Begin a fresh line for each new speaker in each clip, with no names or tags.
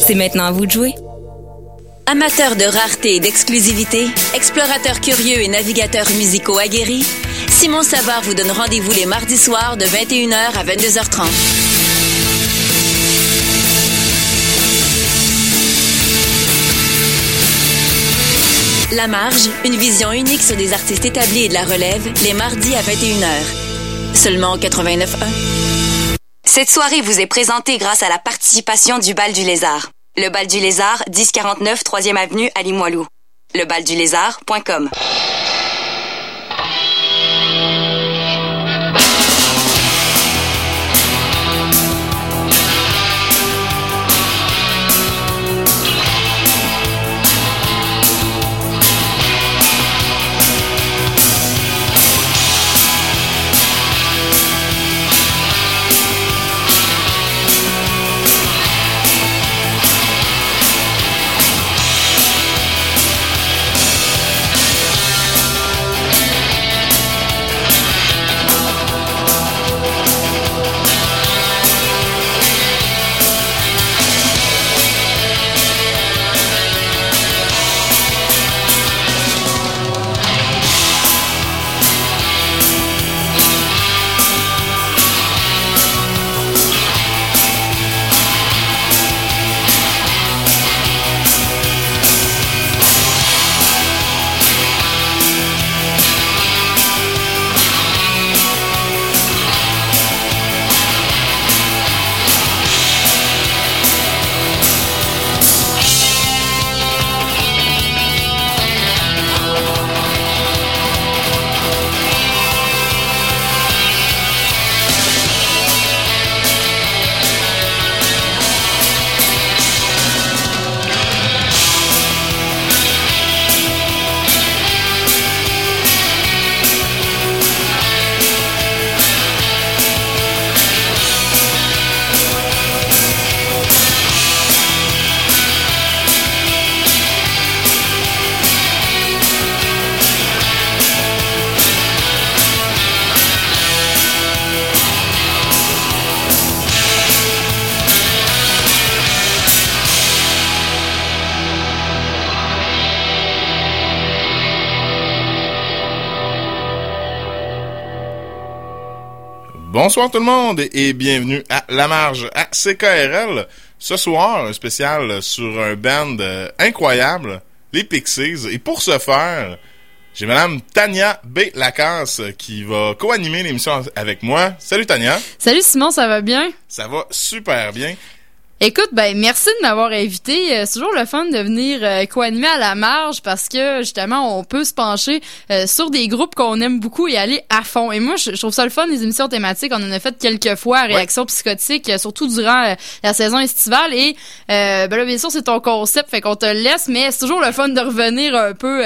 C'est maintenant à vous de jouer.
Amateurs de rareté et d'exclusivité, explorateurs curieux et navigateurs musicaux aguerris, Simon Savard vous donne rendez-vous les mardis soirs de 21h à 22h30. La Marge, une vision unique sur des artistes établis et de la relève, les mardis à 21h. Seulement au 89.1.
Cette soirée vous est présentée grâce à la participation du Bal du Lézard. Le Bal du Lézard, 1049 3e Avenue à Limoilou. Lebaldulézard.com.
Bonsoir tout le monde et bienvenue à La Marge à CKRL. Ce soir, un spécial sur un band incroyable, les Pixies. Et pour ce faire, j'ai Madame Tania B. Lacasse qui va co-animer l'émission avec moi. Salut Tania.
Salut Simon, ça va bien?
Ça va super bien.
Écoute, merci de m'avoir invité. C'est toujours le fun de venir co-animer à La Marge parce que, justement, on peut se pencher sur des groupes qu'on aime beaucoup et aller à fond. Et moi, je trouve ça le fun, les émissions thématiques. On en a fait quelques fois à Réaction Psychotique, surtout durant la saison estivale. Et là, bien sûr, c'est ton concept, fait qu'on te le laisse, mais c'est toujours le fun de revenir un peu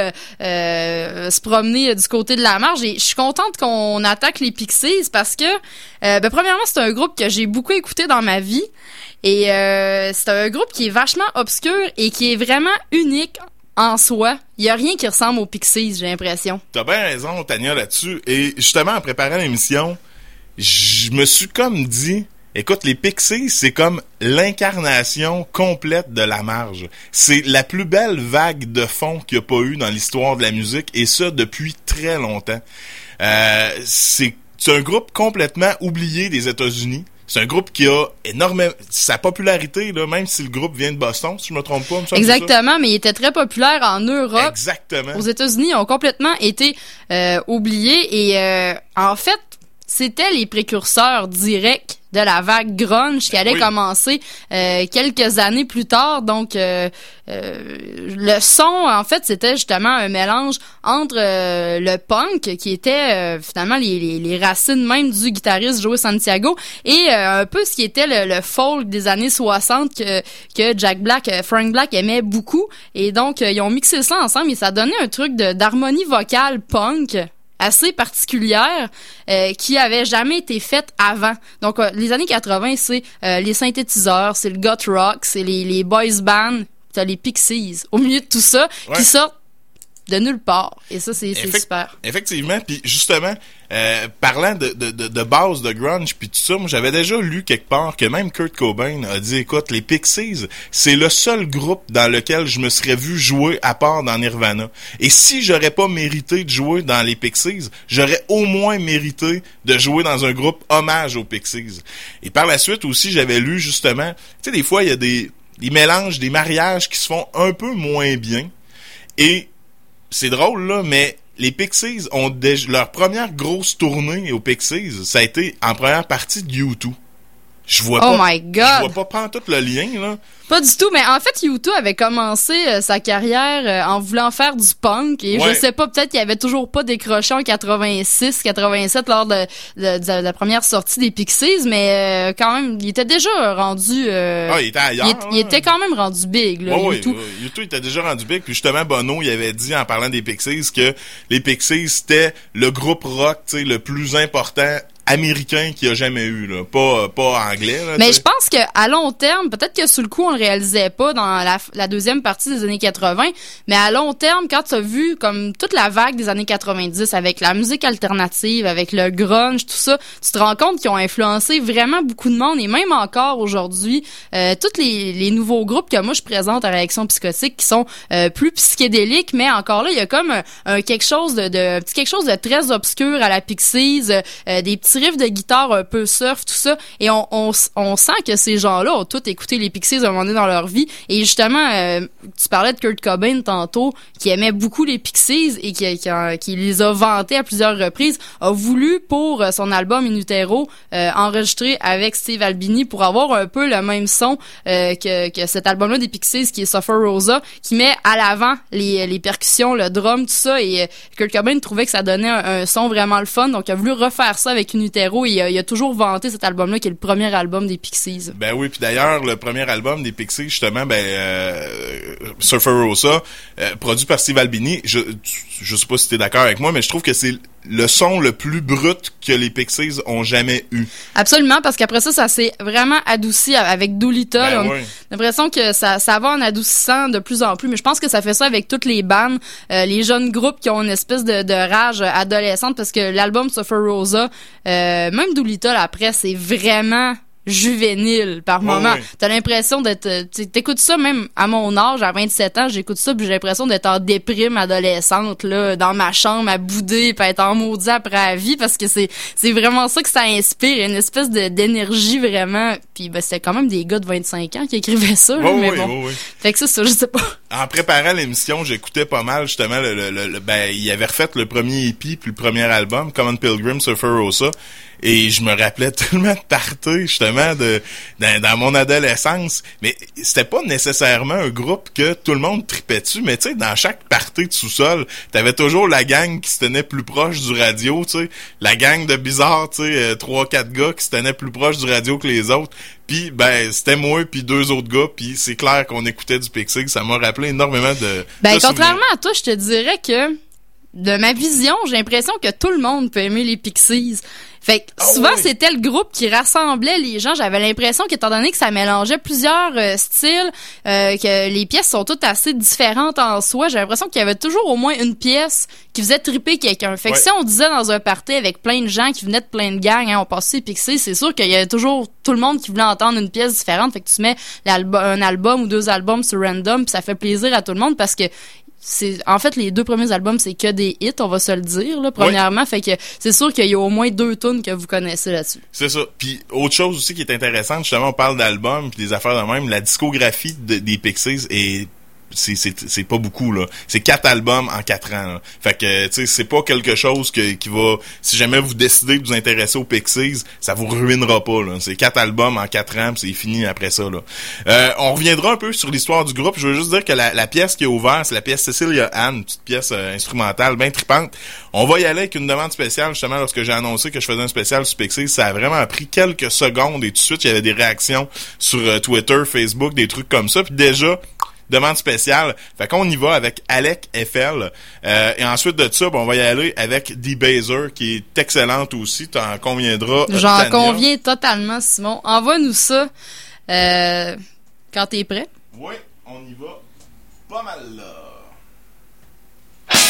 se promener du côté de La Marge. Et je suis contente qu'on attaque les Pixies parce que, premièrement, c'est un groupe que j'ai beaucoup écouté dans ma vie. Et c'est un groupe qui est vachement obscur et qui est vraiment unique en soi. Il y a rien qui ressemble aux Pixies, j'ai l'impression.
T'as bien raison, Tania, là-dessus. Et justement, en préparant l'émission, je me suis comme dit, écoute, les Pixies, c'est comme l'incarnation complète de La Marge. C'est la plus belle vague de fond qu'il n'y a pas eu dans l'histoire de la musique, et ça depuis très longtemps. C'est un groupe complètement oublié des États-Unis. C'est un groupe qui a énormément... Sa popularité, là, même si le groupe vient de Boston, si je me trompe pas.
Exactement, mais il était très populaire en Europe.
Exactement.
Aux États-Unis, ils ont complètement été oubliés. Et en fait, c'était les précurseurs directs de la vague grunge qui allait commencer quelques années plus tard. Donc, le son, en fait, c'était justement un mélange entre le punk, qui était finalement les racines même du guitariste Joe Santiago, et un peu ce qui était le folk des années 60 que Frank Black aimait beaucoup. Et donc, ils ont mixé ça ensemble et ça donnait un truc d'harmonie vocale punk assez particulière qui avait jamais été faite avant. Donc les années 80, c'est les synthétiseurs, c'est le goth rock, c'est les boys bands, t'as les Pixies au milieu de tout ça qui sortent de nulle part. Et ça, c'est super.
Effectivement. Puis justement, parlant de base de grunge puis tout ça, moi j'avais déjà lu quelque part que même Kurt Cobain a dit, écoute, les Pixies, c'est le seul groupe dans lequel je me serais vu jouer à part dans Nirvana. Et si j'aurais pas mérité de jouer dans les Pixies, j'aurais au moins mérité de jouer dans un groupe hommage aux Pixies. Et par la suite aussi, j'avais lu justement, tu sais, des fois il y a des mélanges, des mariages qui se font un peu moins bien. Et c'est drôle, là, mais les Pixies ont leur première grosse tournée aux Pixies, ça a été en première partie de U2. Je vois pas pantoute le lien, là.
Pas du tout, mais en fait, U2 avait commencé sa carrière en voulant faire du punk, et je sais pas, peut-être qu'il avait toujours pas décroché en 86, 87 lors de la première sortie des Pixies, mais quand même, il était déjà rendu...
il était ailleurs.
Il était quand même rendu big, là, U2.
U2 était déjà rendu big, puis justement, Bono, il avait dit, en parlant des Pixies, que les Pixies, c'était le groupe rock, tu sais, le plus important américain qu'il y a jamais eu, là. Pas anglais, là.
Mais je pense que à long terme, peut-être que sous le coup, on le réalisait pas dans la deuxième partie des années 80, mais à long terme, quand tu as vu comme toute la vague des années 90 avec la musique alternative, avec le grunge, tout ça, tu te rends compte qu'ils ont influencé vraiment beaucoup de monde, et même encore aujourd'hui, tous les nouveaux groupes que moi je présente à Réaction Psychotique qui sont plus psychédéliques, mais encore là, il y a comme quelque chose de très obscur à la Pixies, des petits riffs de guitare un peu surf, tout ça, et on sent que ces gens-là ont tous écouté les Pixies à un moment donné dans leur vie. Et justement, tu parlais de Kurt Cobain tantôt, qui aimait beaucoup les Pixies et qui les a vantés à plusieurs reprises, a voulu pour son album In Utero enregistrer avec Steve Albini pour avoir un peu le même son que cet album-là des Pixies, qui est Suffer Rosa, qui met à l'avant les percussions, le drum, tout ça, et Kurt Cobain trouvait que ça donnait un son vraiment le fun, donc il a voulu refaire ça avec In Utero, et il a toujours vanté cet album-là qui est le premier album des Pixies.
Ben oui, puis d'ailleurs, le premier album des Pixies, justement, Surfer Rosa, produit par Steve Albini, je sais pas si t'es d'accord avec moi, mais je trouve que c'est le son le plus brut que les Pixies ont jamais eu.
Absolument, parce qu'après ça s'est vraiment adouci avec Doolittle. On a l'impression que ça va en adoucissant de plus en plus, mais je pense que ça fait ça avec toutes les bandes, les jeunes groupes qui ont une espèce de rage adolescente, parce que l'album Suffer Rosa, même Doolittle après, c'est vraiment juvénile par moment. Oui. T'as l'impression d'être... T'écoutes ça même à mon âge, à 27 ans, j'écoute ça, puis j'ai l'impression d'être en déprime adolescente, là, dans ma chambre, à bouder, puis à être en maudit après la vie, parce que c'est vraiment ça que ça inspire, une espèce d'énergie vraiment. Puis c'était quand même des gars de 25 ans qui écrivaient ça, là, mais bon. Oui. Fait que ça, je sais pas.
En préparant l'émission, j'écoutais pas mal, justement, il avait refait le premier EP, puis le premier album, Common Pilgrim, Surfer Rosa. Et je me rappelais tellement de parties, justement, dans mon adolescence. Mais c'était pas nécessairement un groupe que tout le monde tripait dessus. Mais tu sais, dans chaque partie de sous-sol, t'avais toujours la gang qui se tenait plus proche du radio, tu sais. La gang de bizarres, tu sais, 3-4 gars qui se tenaient plus proche du radio que les autres. Puis c'était moi puis 2 autres gars, puis c'est clair qu'on écoutait du Pixies. Ça m'a rappelé énormément de
contrairement à toi, je te dirais que de ma vision, j'ai l'impression que tout le monde peut aimer les Pixies. Fait que souvent, c'était le groupe qui rassemblait les gens. J'avais l'impression qu'étant donné que ça mélangeait plusieurs styles, que les pièces sont toutes assez différentes en soi, j'ai l'impression qu'il y avait toujours au moins une pièce qui faisait triper quelqu'un. Fait que si on disait dans un party avec plein de gens qui venaient de plein de gangs, on passait Pixies, c'est sûr qu'il y avait toujours tout le monde qui voulait entendre une pièce différente. Fait que tu mets un album ou 2 albums sur random, puis ça fait plaisir à tout le monde, parce que en fait, les 2 premiers albums, c'est que des hits, on va se le dire, là, premièrement. Fait que c'est sûr qu'il y a au moins 2 tunes que vous connaissez là-dessus.
C'est ça. Puis autre chose aussi qui est intéressante, justement, on parle d'albums puis des affaires de même, la discographie des Pixies est... C'est pas beaucoup, là. C'est 4 albums en 4 ans, là. Fait que, tu sais, c'est pas quelque chose qui va... Si jamais vous décidez de vous intéresser aux Pixies, ça vous ruinera pas, là. C'est 4 albums en 4 ans, pis c'est fini après ça, là. On reviendra un peu sur l'histoire du groupe. Je veux juste dire que la pièce qui est ouverte, c'est la pièce Cecilia Anne, une petite pièce instrumentale, bien trippante. On va y aller avec une demande spéciale, justement, lorsque j'ai annoncé que je faisais un spécial sur Pixies. Ça a vraiment pris quelques secondes, et tout de suite, il y avait des réactions sur Twitter, Facebook, des trucs comme ça. Puis déjà... demande spéciale. Fait qu'on y va avec Alec FL. Et ensuite de ça, on va y aller avec D-Bazer, qui est excellente aussi. T'en conviendras.
J'en conviens totalement, Simon. Envoie-nous ça quand t'es prêt.
Oui, on y va. Pas mal là.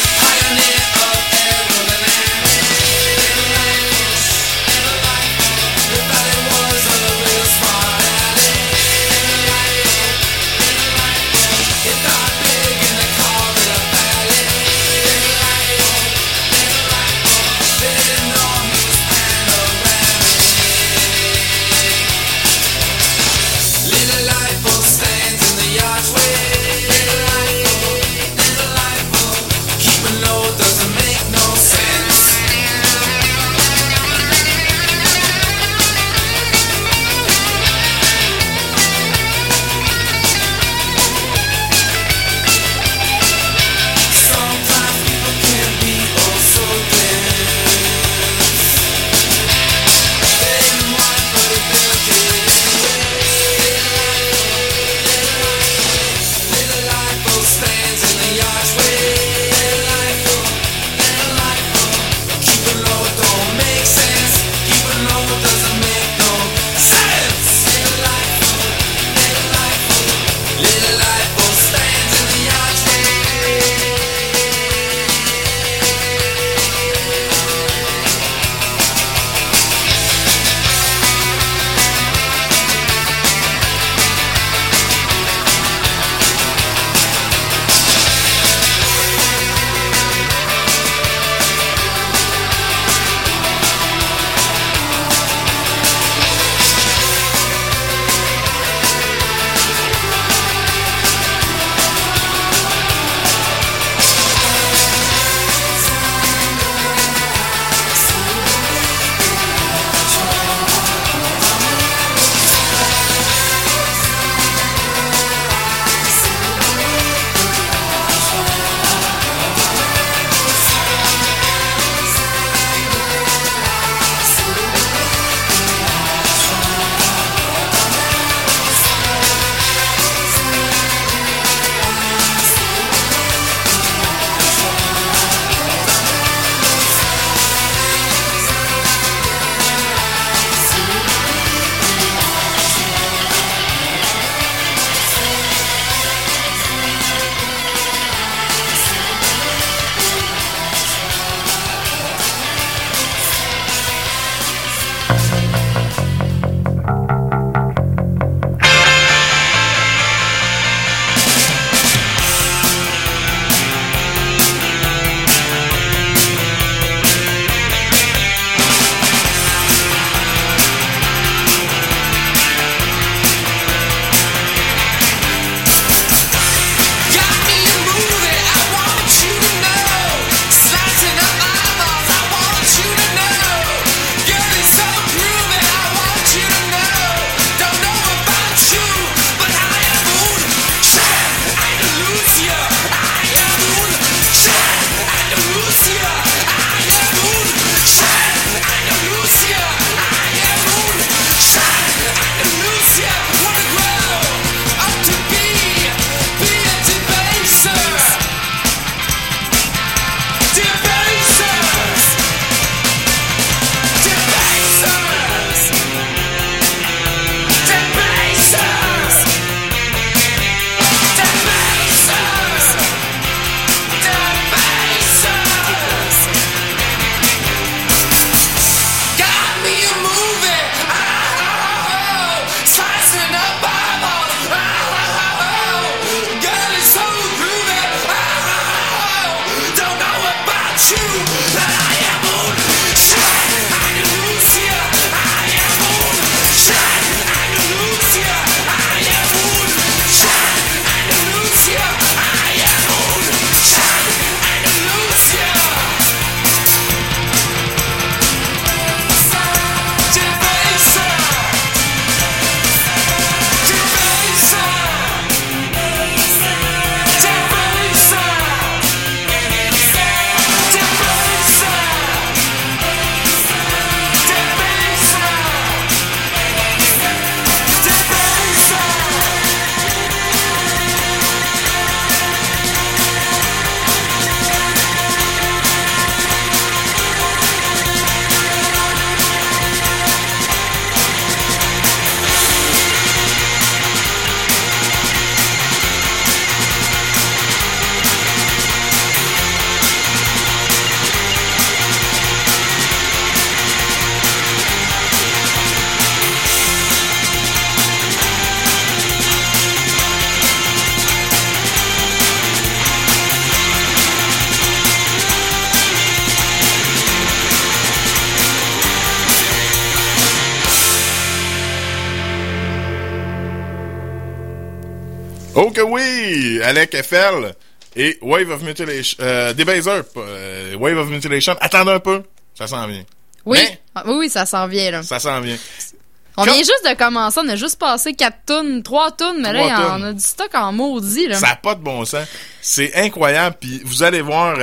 Oh que oui! Alec FL et Wave of Mutilation. Debaser, Wave of Mutilation. Attendez un peu, ça s'en vient.
Oui,
Mais,
oui, ça s'en vient, là.
ça s'en vient.
On vient juste de commencer, on a juste passé 3 tonnes, mais là, on a du stock en maudit, là.
Ça n'a pas de bon sens. C'est incroyable, puis vous allez voir...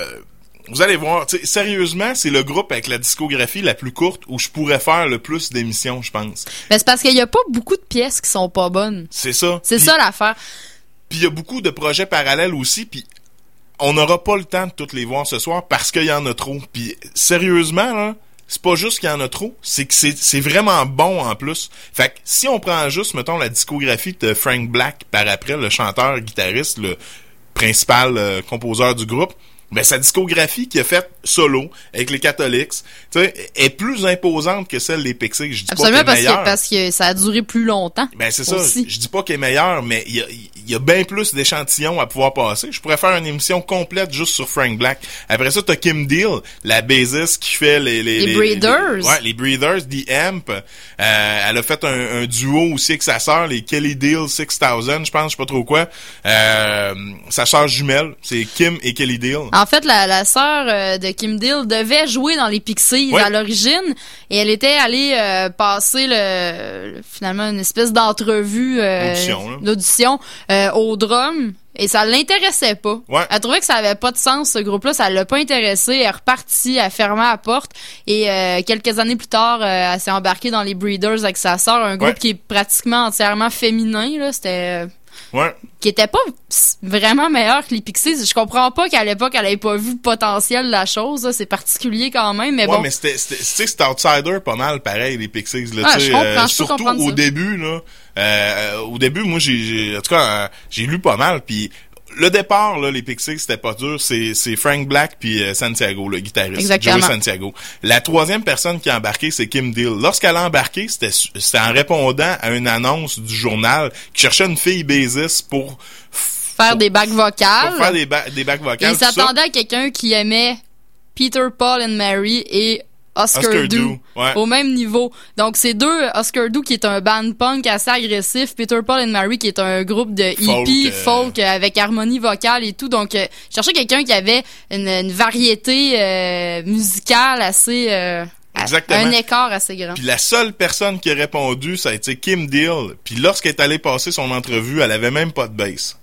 sérieusement, c'est le groupe avec la discographie la plus courte où je pourrais faire le plus d'émissions, je pense.
Mais c'est parce qu'il y a pas beaucoup de pièces qui sont pas bonnes.
C'est ça.
C'est ça l'affaire.
Puis il y a beaucoup de projets parallèles aussi, puis on n'aura pas le temps de toutes les voir ce soir parce qu'il y en a trop. Puis sérieusement, là, c'est pas juste qu'il y en a trop, c'est que c'est vraiment bon en plus. Fait que si on prend juste, mettons, la discographie de Frank Black par après, le chanteur, guitariste, le principal compositeur du groupe, ben sa discographie qu'il a faite solo avec les Catholics, tu sais, est plus imposante que celle des Pixies. Je dis
absolument,
pas qu'elle est meilleure.
parce que ça a duré plus longtemps.
Ben c'est
aussi.
ça. Je dis pas qu'elle est meilleure, mais il y a bien plus d'échantillons à pouvoir passer. Je pourrais faire une émission complète juste sur Frank Black. Après ça, t'as Kim Deal, la bassiste qui fait les
Breeders.
Les Breeders, The Amp. Elle a fait un duo aussi avec sa sœur, les Kelly Deal 6000, je pense, je sais pas trop quoi. Sa sœur jumelle, c'est Kim et Kelly Deal.
En fait, la sœur de Kim Deal devait jouer dans les Pixies à l'origine et elle était allée passer finalement une espèce d'entrevue d'audition au drum et ça l'intéressait pas.
Ouais.
Elle trouvait que ça avait pas de sens, ce groupe-là, ça l'a pas intéressé, elle est repartie, elle fermait la porte et quelques années plus tard, elle s'est embarquée dans les Breeders avec sa sœur, un groupe qui est pratiquement entièrement féminin, là, c'était... qui était pas vraiment meilleur que les Pixies. Je comprends pas qu'à l'époque, elle avait pas vu le potentiel de la chose, là. C'est particulier quand même, mais bon.
Mais c'était outsider pas mal, pareil, les Pixies, là, tu sais. Surtout au début, là. Au début, moi, en tout cas, j'ai lu pas mal, puis le départ, là, les Pixies, c'était pas dur. C'est Frank Black puis Santiago, le guitariste.
Exactement.
Joey Santiago. La troisième personne qui a embarqué, c'est Kim Deal. Lorsqu'elle a embarqué, c'était en répondant à une annonce du journal qui cherchait une fille bassiste pour
faire des backs vocales.
Pour faire des backs vocales.
Il s'attendait à quelqu'un qui aimait Peter, Paul and Mary et Oscar Do, au même niveau. Donc, c'est deux, Oscar Do qui est un band punk assez agressif, Peter, Paul and Mary qui est un groupe de hippie, folk avec harmonie vocale et tout. Donc, je cherchais quelqu'un qui avait une variété musicale assez...
Exactement.
Un écart assez grand.
Puis la seule personne qui a répondu, ça a été Kim Deal. Puis lorsqu'elle est allée passer son entrevue, elle avait même pas de bass.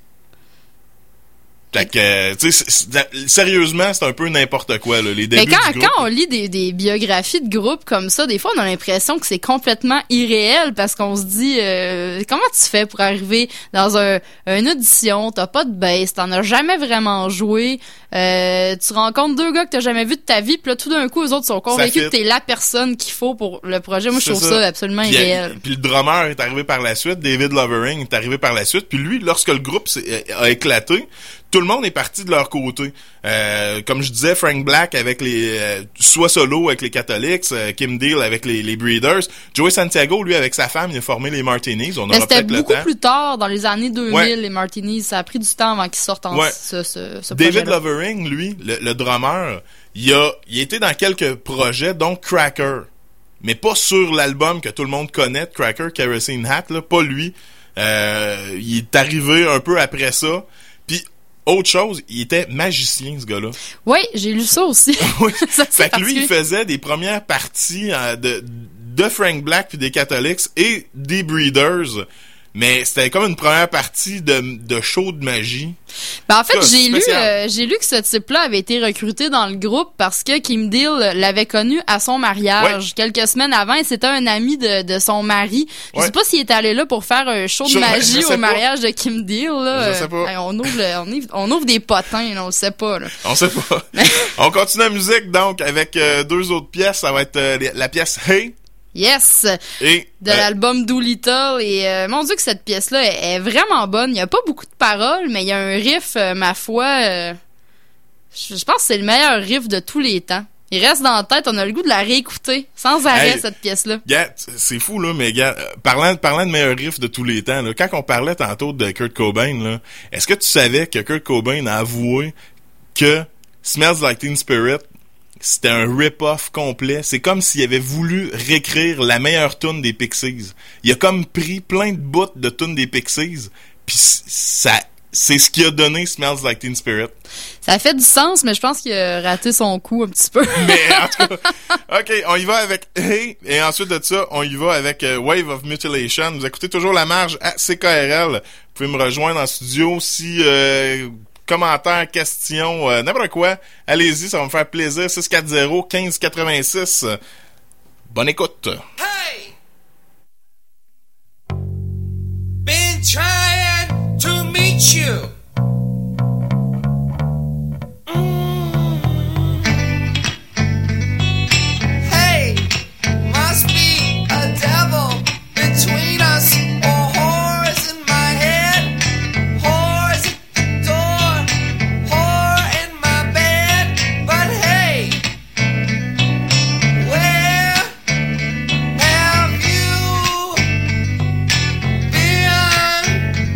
Fait que, tu sais, sérieusement, c'est un peu n'importe quoi, là, les débuts du groupe.
Quand on lit des biographies de groupes comme ça, des fois, on a l'impression que c'est complètement irréel parce qu'on se dit, comment tu fais pour arriver dans une audition, t'as pas de bass, t'en as jamais vraiment joué, tu rencontres deux gars que t'as jamais vu de ta vie, puis là, tout d'un coup, eux autres sont convaincus que t'es la personne qu'il faut pour le projet. Moi, je trouve ça absolument irréel.
Puis le drummer est arrivé par la suite, David Lovering est arrivé par la suite, puis lui, lorsque le groupe a éclaté, tout tout le monde est parti de leur côté. Comme je disais, Frank Black avec les soit solo avec les Catholics, Kim Deal avec les Breeders, Joey Santiago, lui, avec sa femme, il a formé les Martinis. On aura
c'était
peut-être
beaucoup
le temps.
plus tard, dans les années 2000,
Ouais.
les Martinis. Ça a pris du temps avant qu'ils sortent en ce
David
projet-là.
Lovering, lui, le drummer, il était dans quelques projets, dont Cracker. Mais pas sur l'album que tout le monde connaît, Cracker, Kerosene Hat, là, pas lui. Il est arrivé un peu après ça. Puis, autre chose, il était magicien, ce gars-là.
Oui, j'ai lu ça aussi.
Oui.
Ça, c'est
Fait que lui, il
particulier.
faisait des premières parties de Frank Black puis des Catholics et des Breeders. Mais c'était comme une première partie de show de magie.
Ben, en fait,
Ça, spécial.
j'ai lu que ce type-là avait été recruté dans le groupe parce que Kim Deal l'avait connu à son mariage quelques semaines avant et c'était un ami de son mari. Je sais pas s'il était allé là pour faire un show de magie
je sais
au mariage de Kim Deal, là.
Je sais pas.
Hey, on ouvre des potins, là, on le sait pas, là.
On sait pas. On continue la musique, donc, avec deux autres pièces. Ça va être la pièce Hey
Yes!
et...
De l'album Doolittle et mon Dieu que cette pièce-là est vraiment bonne. Il y a pas beaucoup de paroles, mais il y a un riff, ma foi, je pense que c'est le meilleur riff de tous les temps. Il reste dans la tête, on a le goût de la réécouter sans arrêt, cette pièce-là.
Gars, c'est fou, là, mais gars, parlant de meilleur riff de tous les temps, là, quand on parlait tantôt de Kurt Cobain, là, est-ce que tu savais que Kurt Cobain a avoué que Smells Like Teen Spirit, c'était un rip-off complet. C'est comme s'il avait voulu réécrire la meilleure tune des Pixies. Il a comme pris plein de bouts de tunes des Pixies, puis c'est ce qui a donné Smells Like Teen Spirit.
Ça fait du sens, mais je pense qu'il a raté son coup un petit peu.
Mais en tout cas, OK, on y va avec Hey, et ensuite de ça, on y va avec Wave of Mutilation. Vous écoutez toujours La Marge à CKRL. Vous pouvez me rejoindre en studio si... commentaires, questions, n'importe quoi, allez-y, ça va me faire plaisir. 640-1586. Bonne écoute.
Hey! Been trying to meet you. Hey, must be a devil between us or whores in my head, whores at the door, whore in my bed. But hey, where have you been?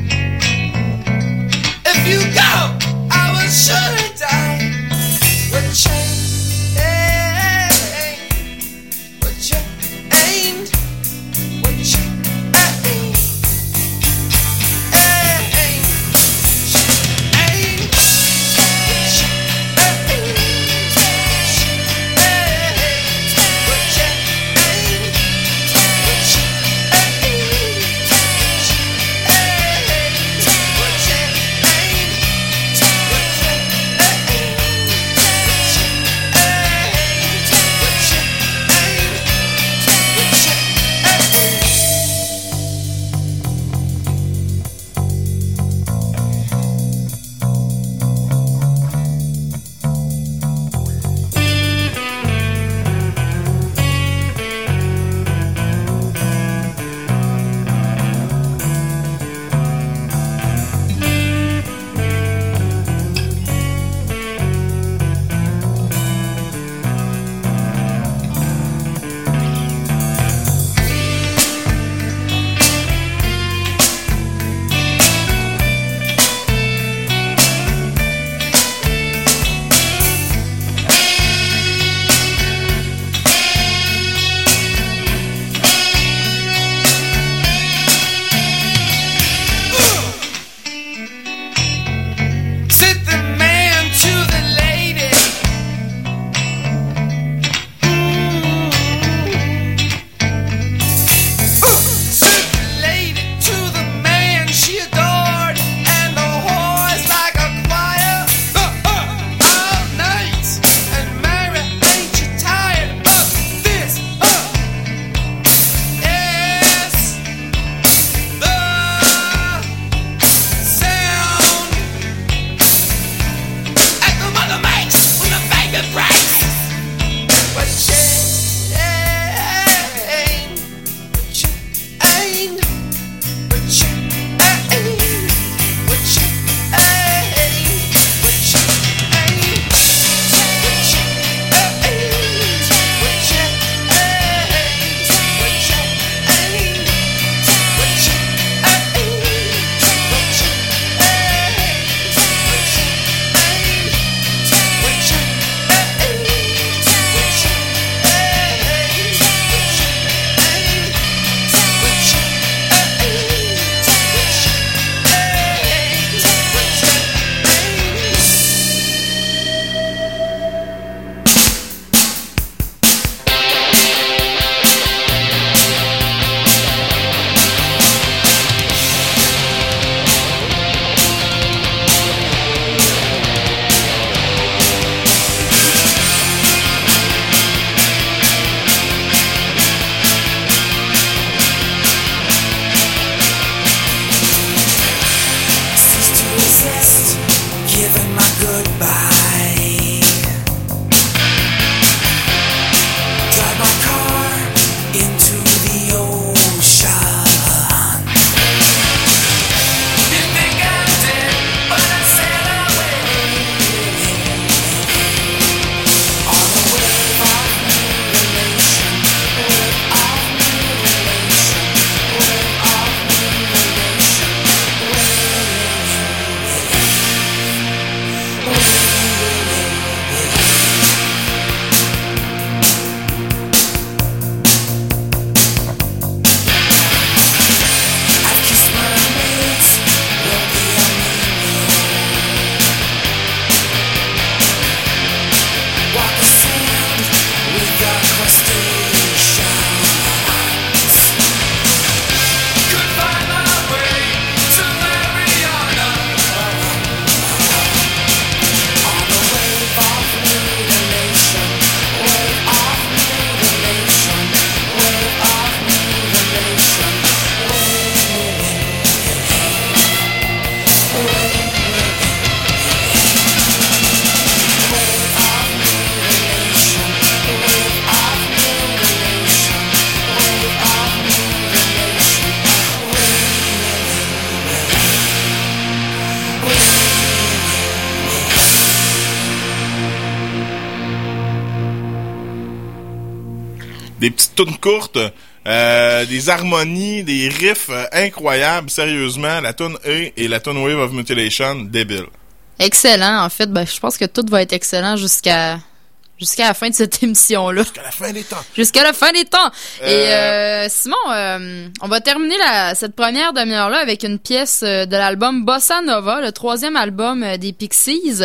des petites tunes courtes, des harmonies, des riffs incroyables. Sérieusement, la tune E et la tune Wave of Mutilation, débile.
Excellent. En fait, je pense que tout va être excellent jusqu'à la fin de cette émission-là.
Jusqu'à la fin des temps.
Jusqu'à la fin des temps. Et Simon, on va terminer cette première demi-heure-là avec une pièce de l'album Bossa Nova, le 3e album des Pixies,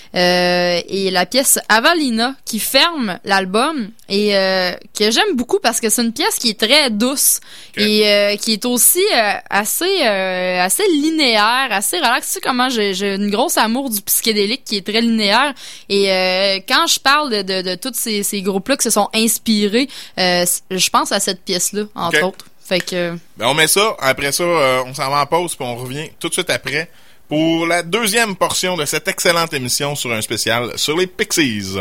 et la pièce Avalina qui ferme l'album et que j'aime beaucoup parce que c'est une pièce qui est très douce et qui est aussi assez linéaire, assez relax. Tu sais comment j'ai une grosse amour du psychédélique qui est très linéaire et quand je parle de tous ces groupes-là qui se sont inspirés, je pense à cette pièce-là, entre autres. Fait que...
on met ça, après ça, on s'en va en pause, puis on revient tout de suite après pour la deuxième portion de cette excellente émission sur un spécial sur les Pixies.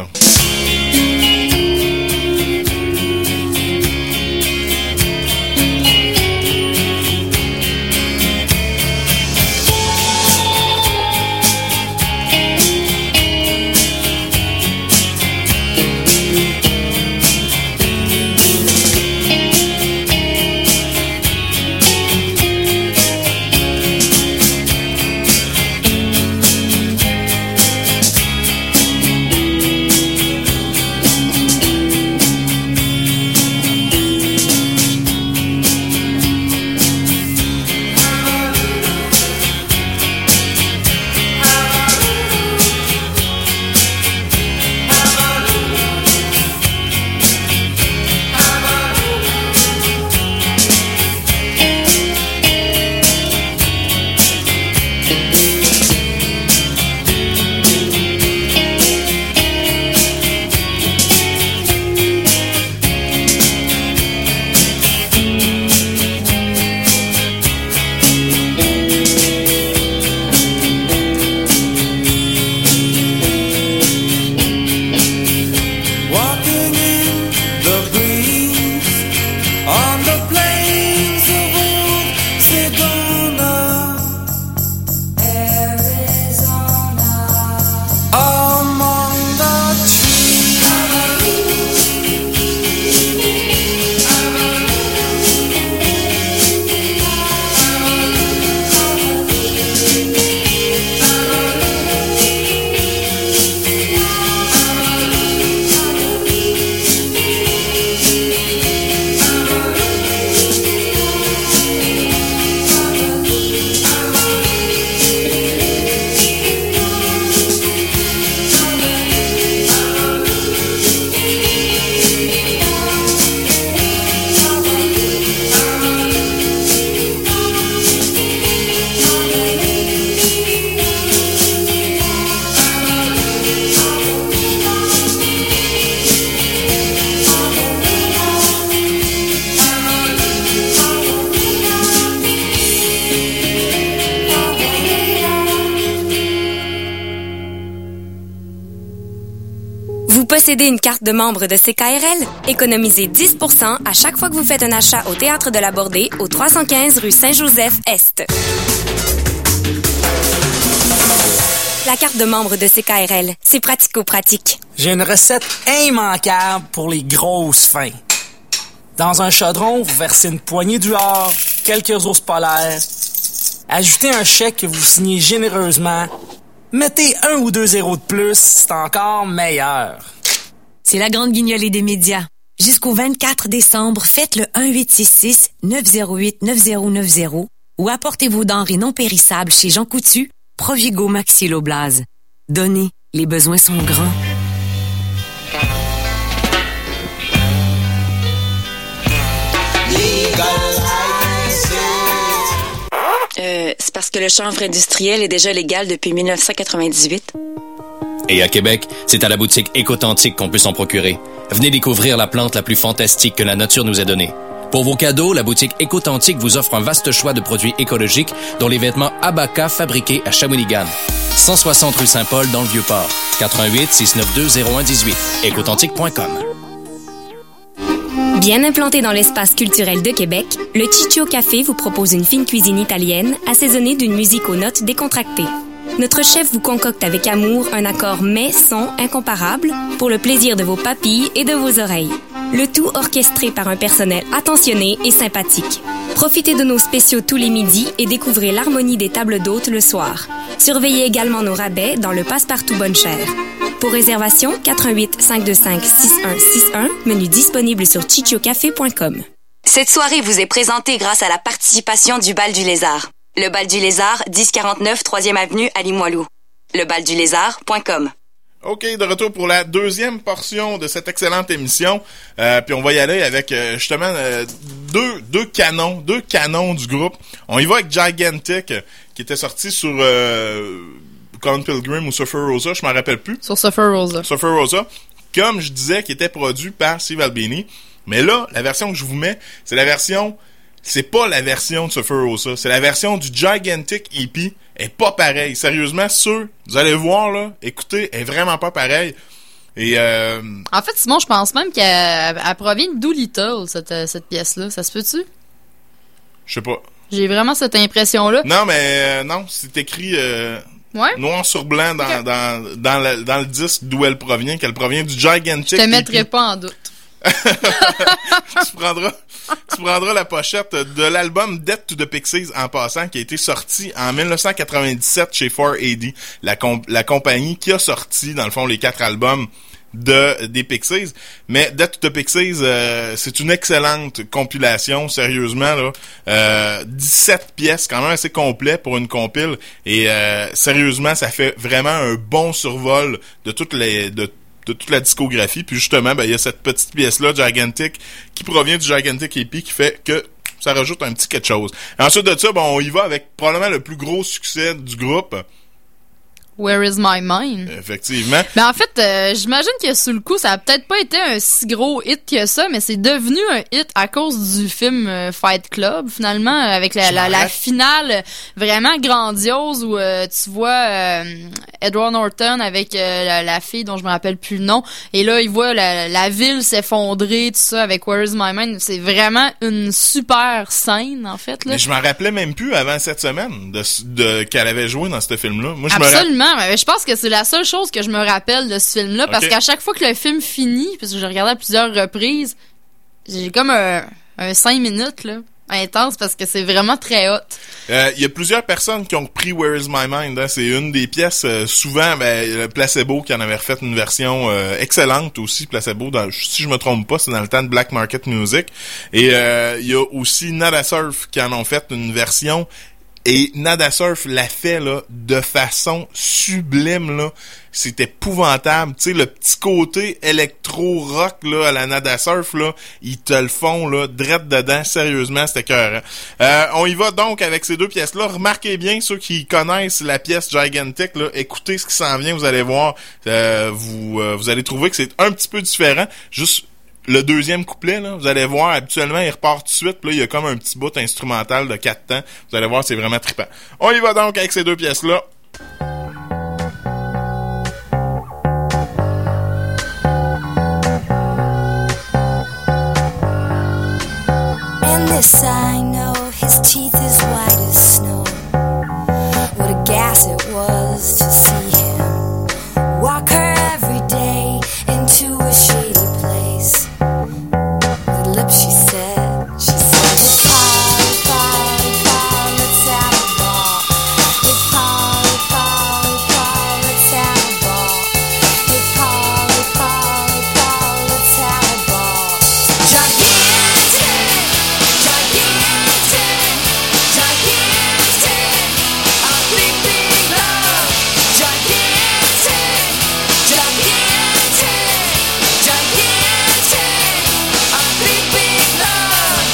Possédez une carte de membre de CKRL? Économisez 10% à chaque fois que vous faites un achat au Théâtre de la Bordée, au 315 rue Saint-Joseph-Est. La carte de membre de CKRL, c'est pratico-pratique.
J'ai une recette immanquable pour les grosses fins. Dans un chaudron, vous versez une poignée d'huard, quelques ours polaires, ajoutez un chèque que vous signez généreusement, mettez 1 ou 2 zéros de plus, c'est encore meilleur.
C'est la grande guignolée des médias. Jusqu'au 24 décembre, faites le 1-866-908-9090 ou apportez vos denrées non périssables chez Jean Coutu, Provigo Maxilloblase. Donnez, les besoins sont grands.
C'est parce que le chanvre industriel est déjà légal depuis 1998.
Et à Québec, c'est à la boutique Écotantique qu'on peut s'en procurer. Venez découvrir la plante la plus fantastique que la nature nous a donnée. Pour vos cadeaux, la boutique Écotantique vous offre un vaste choix de produits écologiques, dont les vêtements Abaca fabriqués à Shawinigan. 160 rue Saint-Paul dans le Vieux-Port. 88-692-0118. Écotantique.com.
Bien implanté dans l'espace culturel de Québec, le Ciccio Café vous propose une fine cuisine italienne assaisonnée d'une musique aux notes décontractées. Notre chef vous concocte avec amour un accord mets-son incomparable pour le plaisir de vos papilles et de vos oreilles. Le tout orchestré par un personnel attentionné et sympathique. Profitez de nos spéciaux tous les midis et découvrez l'harmonie des tables d'hôtes le soir. Surveillez également nos rabais dans le Passe-Partout Bonne Chère. Pour réservation, 88 525 6161, menu disponible sur cicciocafé.com. Cette soirée vous est présentée grâce à la participation du Bal du Lézard. Le Bal du Lézard, 1049 3e Avenue à Limoilou. Lebaldulézard.com.
OK, de retour pour la deuxième portion de cette excellente émission. Puis on va y aller avec justement deux canons du groupe. On y va avec Gigantic, qui était sorti sur Colin Pilgrim ou Surfer Rosa, je m'en rappelle plus.
Sur Surfer Rosa.
Surfer Rosa, comme je disais, qui était produit par Steve Albini. Mais là, la version que je vous mets, c'est la version... C'est pas la version de Surfer Rosa, c'est la version du Gigantic EP. Elle est pas pareille. Sérieusement, vous allez voir, là, écoutez, elle est vraiment pas pareille. Et
En fait, Simon, je pense même qu'elle provient de Doolittle, cette pièce-là. Ça se peut-tu?
Je sais pas.
J'ai vraiment cette impression-là.
Non, mais non, c'est écrit
ouais?
noir sur blanc dans le disque d'où elle provient, qu'elle provient du Gigantic EP.
Je te mettrai pas en doute.
tu prendras la pochette de l'album Death to the Pixies en passant, qui a été sorti en 1997 chez 4AD, la compagnie qui a sorti dans le fond les 4 albums des Pixies. Mais Death to the Pixies, c'est une excellente compilation, sérieusement là. 17 pièces, quand même assez complet pour une compile, et sérieusement, ça fait vraiment un bon survol de toute la discographie. Puis justement, il y a cette petite pièce-là, Gigantic, qui provient du Gigantic EP, qui fait que ça rajoute un petit quelque chose. Et ensuite de ça, on y va avec probablement le plus gros succès du groupe.
Where is my mind?
Effectivement.
Mais en fait, j'imagine que sous le coup, ça a peut-être pas été un si gros hit que ça, mais c'est devenu un hit à cause du film Fight Club, finalement, avec la finale vraiment grandiose où tu vois Edward Norton avec la fille dont je me rappelle plus le nom, et là, il voit la ville s'effondrer, tout ça, avec Where is my mind. C'est vraiment une super scène, en fait, là.
Mais je m'en rappelais même plus avant cette semaine qu'elle avait joué dans ce film-là. Moi,
Absolument. Mais je pense que c'est la seule chose que je me rappelle de ce film-là, parce qu'à chaque fois que le film finit, parce que j'ai regardé à plusieurs reprises, j'ai comme un 5 minutes là, intense, parce que c'est vraiment très hot.
Il y a plusieurs personnes qui ont repris Where is my mind, hein. C'est une des pièces, souvent, Placebo qui en avait refait une version excellente aussi, Placebo, si je me trompe pas, c'est dans le temps de Black Market Music. Et il y a aussi Nada Surf qui en ont fait une version. Et Nada Surf l'a fait là de façon sublime là, c'est épouvantable. Tu sais, le petit côté électro-rock là à la Nada Surf là, ils te le font là direct dedans, sérieusement, c'était écœurant. On y va donc avec ces deux pièces là. Remarquez bien, ceux qui connaissent la pièce Gigantic là, écoutez ce qui s'en vient, vous allez voir, vous allez trouver que c'est un petit peu différent. Juste le deuxième couplet, là, vous allez voir, habituellement, il repart tout de suite, puis là, il y a comme un petit bout instrumental de 4 temps. Vous allez voir, c'est vraiment trippant. On y va donc avec ces deux pièces-là.
Yes, I know his teeth as white as snow. What a gas it was to see him walk her every day into a shady place. With lips she said, it's Polly, Polly, Polly, let's have a ball. It's Polly, Polly, Polly, let's have a ball. It's Polly, Polly, Polly, let's have a ball. Gigantic, gigantic, gigantic, a big, big love. Gigantic, gigantic, gigantic, a big, big love.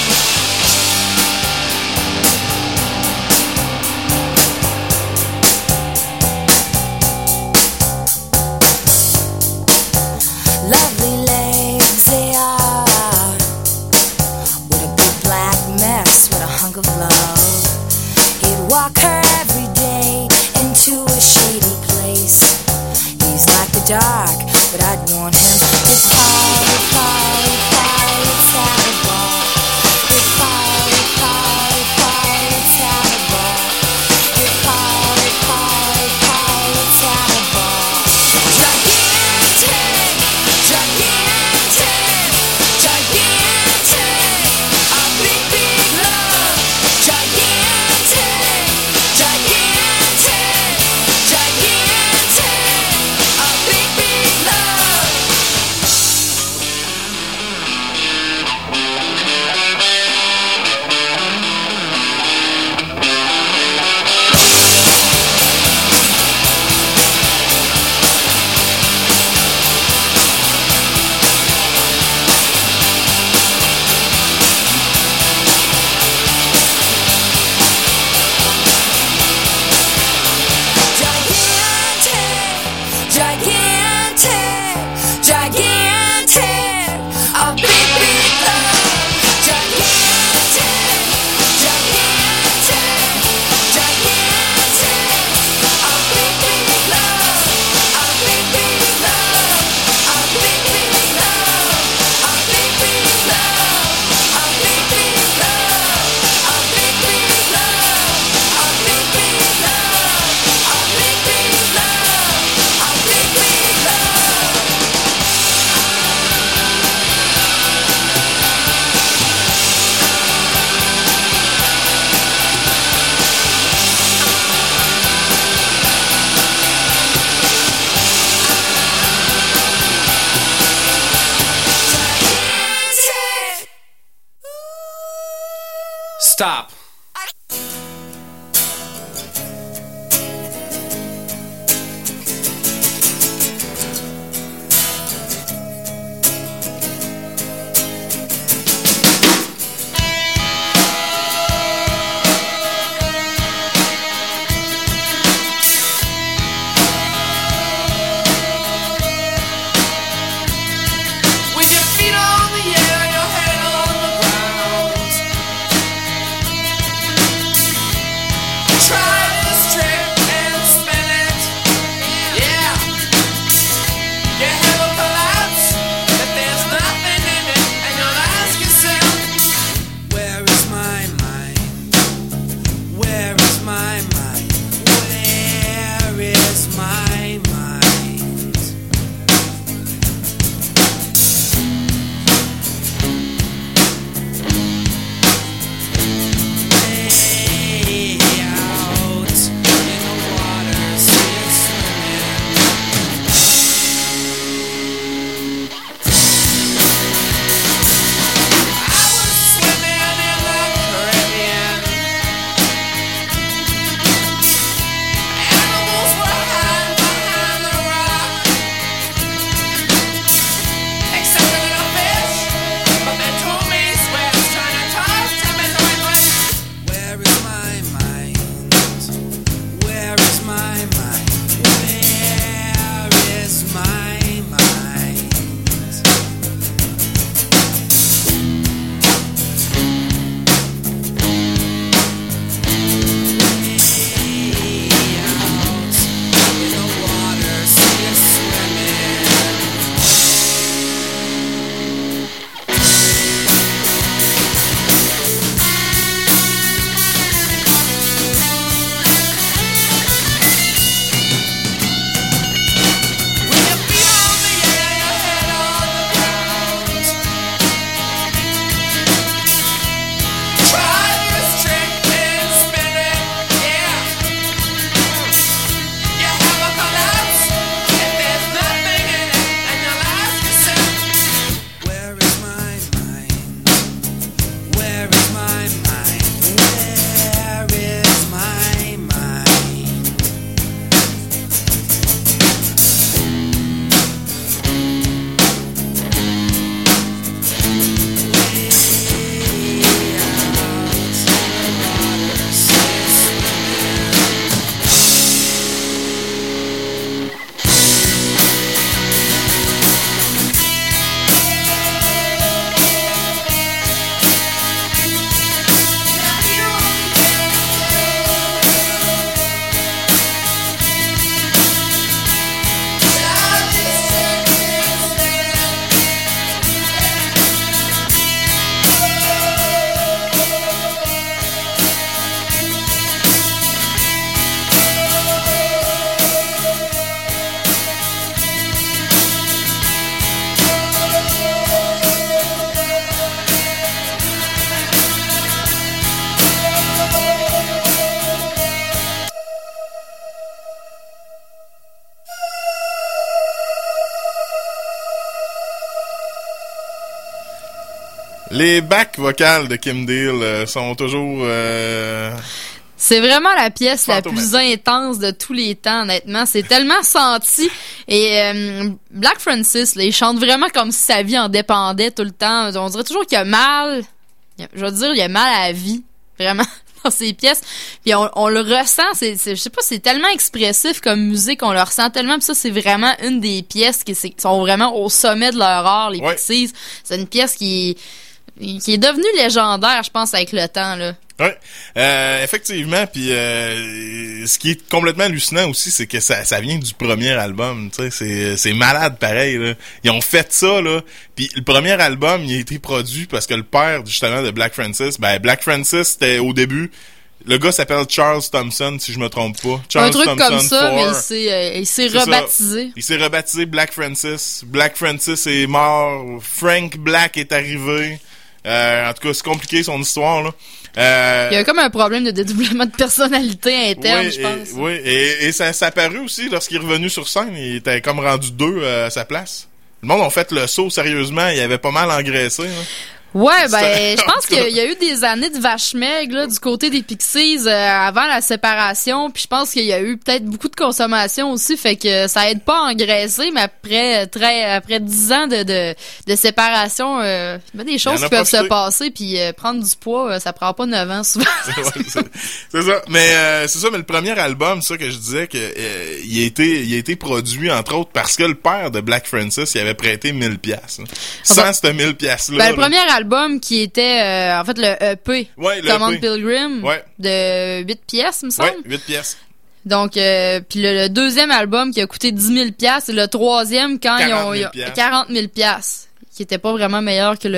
Lovely legs they are, with a big black mess, with a hunk of love. He'd walk her every day into a shady place. He's like the dark, but I'd warn him. It's Polly, Polly, Polly, let's have a ball. It's Polly, Polly, Polly, let's have a ball. It's Polly, Polly, Polly, let's have a ball. Gigantic, gigantic, gigantic, a big, big love. Gigantic, gigantic, gigantic, a big, big love. Gigantic, gigantic, a big, big love. Gigantic, gigantic, gigantic, a big, big love. A big, big love. A big, big love. A big, big love. A big, big love. A big, big love. A big, big love. A big, big love. A big, big love.
Stop.
With your feet on the air, your head on the ground.
Les backs vocales de Kim Deal sont toujours...
C'est vraiment la pièce la plus intense de tous les temps, honnêtement. C'est tellement senti. Et Black Francis, là, il chante vraiment comme si sa vie en dépendait tout le temps. On dirait toujours qu'il a mal. Je veux dire, il a mal à la vie. Vraiment. Dans ses pièces. Puis on le ressent. Je sais pas, c'est tellement expressif comme musique. On le ressent tellement. Puis ça, c'est vraiment une des pièces qui sont vraiment au sommet de leur art, les Pixies. C'est une pièce qui est devenue légendaire, je pense, avec le temps, là.
Ouais, effectivement, puis ce qui est complètement hallucinant aussi, c'est que ça vient du premier album, tu sais, c'est malade pareil là. Ils ont fait ça là, puis le premier album, il a été produit parce que le père justement de Black Francis, Black Francis c'était au début, le gars s'appelle Charles Thompson si je me trompe pas. Charles
un truc
Thompson
comme ça,
4.
mais il s'est rebaptisé.
Ça. Il s'est rebaptisé Black Francis. Black Francis est mort, Frank Black est arrivé. En tout cas, c'est compliqué son histoire là.
Il y a comme un problème de dédoublement de personnalité interne, je pense.
Oui, et ça apparu aussi lorsqu'il est revenu sur scène. Il était comme rendu 2 à sa place. Le monde a fait le saut sérieusement. Il avait pas mal engraissé. Hein.
Ouais, je pense qu'il y a eu des années de vache maigre là, du côté des Pixies avant la séparation, puis je pense qu'il y a eu peut-être beaucoup de consommation aussi, fait que ça aide pas à engraisser, mais après 10 ans de séparation, il y a des choses qui peuvent se passer, puis prendre du poids, ça prend pas 9 ans souvent.
c'est ça. Mais c'est ça, mais le premier album, ça que je disais que il a été produit entre autres parce que le père de Black Francis, il avait prêté 1000$. Hein. Sans cette 1000$ là.
Le premier album qui était en fait le EP, Command Pilgrim, de 8 pièces, me semble.
Ouais, 8 pièces.
Donc puis le deuxième album qui a coûté 10 000$, et le troisième quand ils ont 40 000$, qui était pas vraiment meilleur que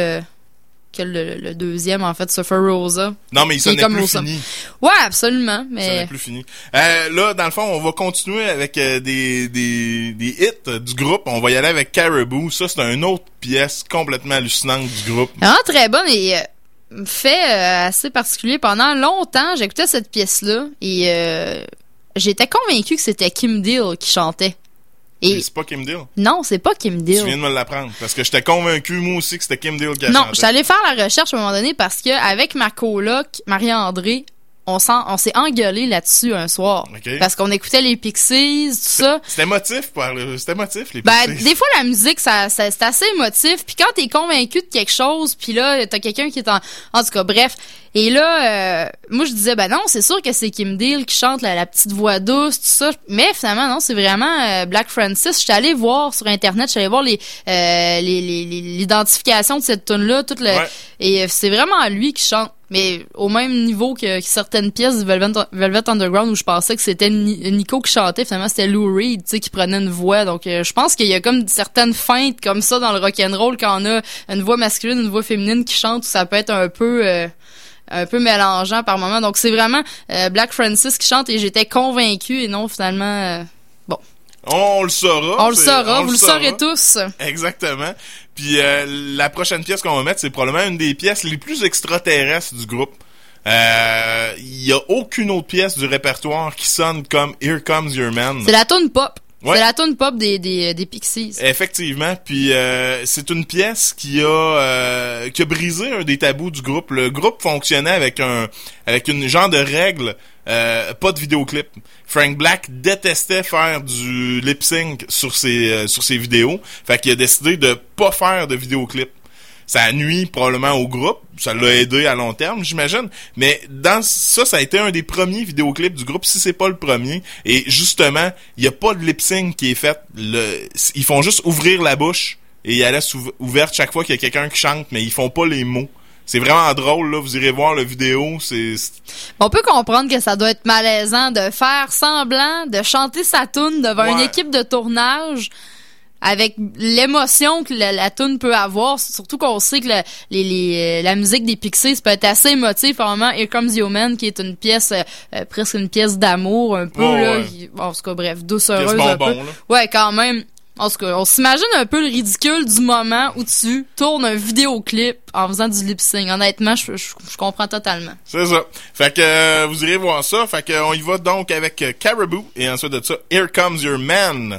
le deuxième, en fait, Surfer Rosa.
Non, mais il sonnait plus fini.
Ouais, absolument, mais...
Il sonnait plus fini. Là, dans le fond, on va continuer avec des hits du groupe. On va y aller avec Caribou. Ça, c'est une autre pièce complètement hallucinante du groupe.
Vraiment très bonne et fait assez particulier. Pendant longtemps, j'écoutais cette pièce-là et j'étais convaincue que c'était Kim Deal qui chantait.
Et c'est pas Kim Deal?
Non, c'est pas Kim Deal.
Tu viens de me l'apprendre. Parce que j'étais convaincu, moi aussi, que c'était Kim Deal qui a chanté.
Non, j'étais allée faire la recherche à un moment donné parce que avec ma coloc, Marie-André, on s'est engueulé là-dessus un soir.
Okay.
Parce qu'on écoutait les Pixies, tout ça.
C'était émotif, les Pixies.
Des fois, la musique, c'est assez émotif. Puis quand t'es convaincu de quelque chose, puis là, t'as quelqu'un qui est en tout cas, bref. Et là, moi, je disais, non, c'est sûr que c'est Kim Deal qui chante la petite voix douce, tout ça. Mais finalement, non, c'est vraiment Black Francis. J'étais allée voir sur Internet, j'étais allée voir l'identification de cette tune-là, et c'est vraiment lui qui chante. Mais au même niveau que certaines pièces du Velvet Underground où je pensais que c'était Nico qui chantait, finalement c'était Lou Reed, tu sais, qui prenait une voix. Donc je pense qu'il y a comme certaines feintes comme ça dans le rock'n'roll quand on a une voix masculine, une voix féminine qui chante, où ça peut être un peu mélangeant par moment. Donc c'est vraiment Black Francis qui chante et j'étais convaincue et non finalement bon.
On le saura.
Vous le saurez tous.
Exactement. Puis la prochaine pièce qu'on va mettre, c'est probablement une des pièces les plus extraterrestres du groupe. Il y a aucune autre pièce du répertoire qui sonne comme Here Comes Your Man.
C'est la tune pop. Ouais. C'est la tune pop des Pixies.
Effectivement, puis c'est une pièce qui a brisé un des tabous du groupe. Le groupe fonctionnait avec une genre de règle, pas de vidéoclip. Frank Black détestait faire du lip sync sur ses vidéos, fait qu'il a décidé de pas faire de vidéoclip. Ça nuit probablement au groupe, ça l'a aidé à long terme, j'imagine, mais ça a été un des premiers vidéoclips du groupe, si c'est pas le premier, et justement, il y a pas de lip-sync qui est fait, ils font juste ouvrir la bouche, et elle laisse ouverte chaque fois qu'il y a quelqu'un qui chante, mais ils font pas les mots. C'est vraiment drôle, là, vous irez voir la vidéo,
On peut comprendre que ça doit être malaisant de faire semblant de chanter sa toune devant une équipe de tournage, avec l'émotion que la toune peut avoir, surtout qu'on sait que la musique des Pixies peut être assez émotive, vraiment Here Comes Your Man, qui est une pièce, presque une pièce d'amour, un peu, en tout cas, bref, doucereuse un peu. Là. Ouais, quand même. En tout cas, on s'imagine un peu le ridicule du moment où tu tournes un vidéoclip en faisant du lip-sync. Honnêtement, je comprends totalement.
C'est ça. Fait que vous irez voir ça. Fait que on y va donc avec Caribou, et ensuite de ça, Here Comes Your Man.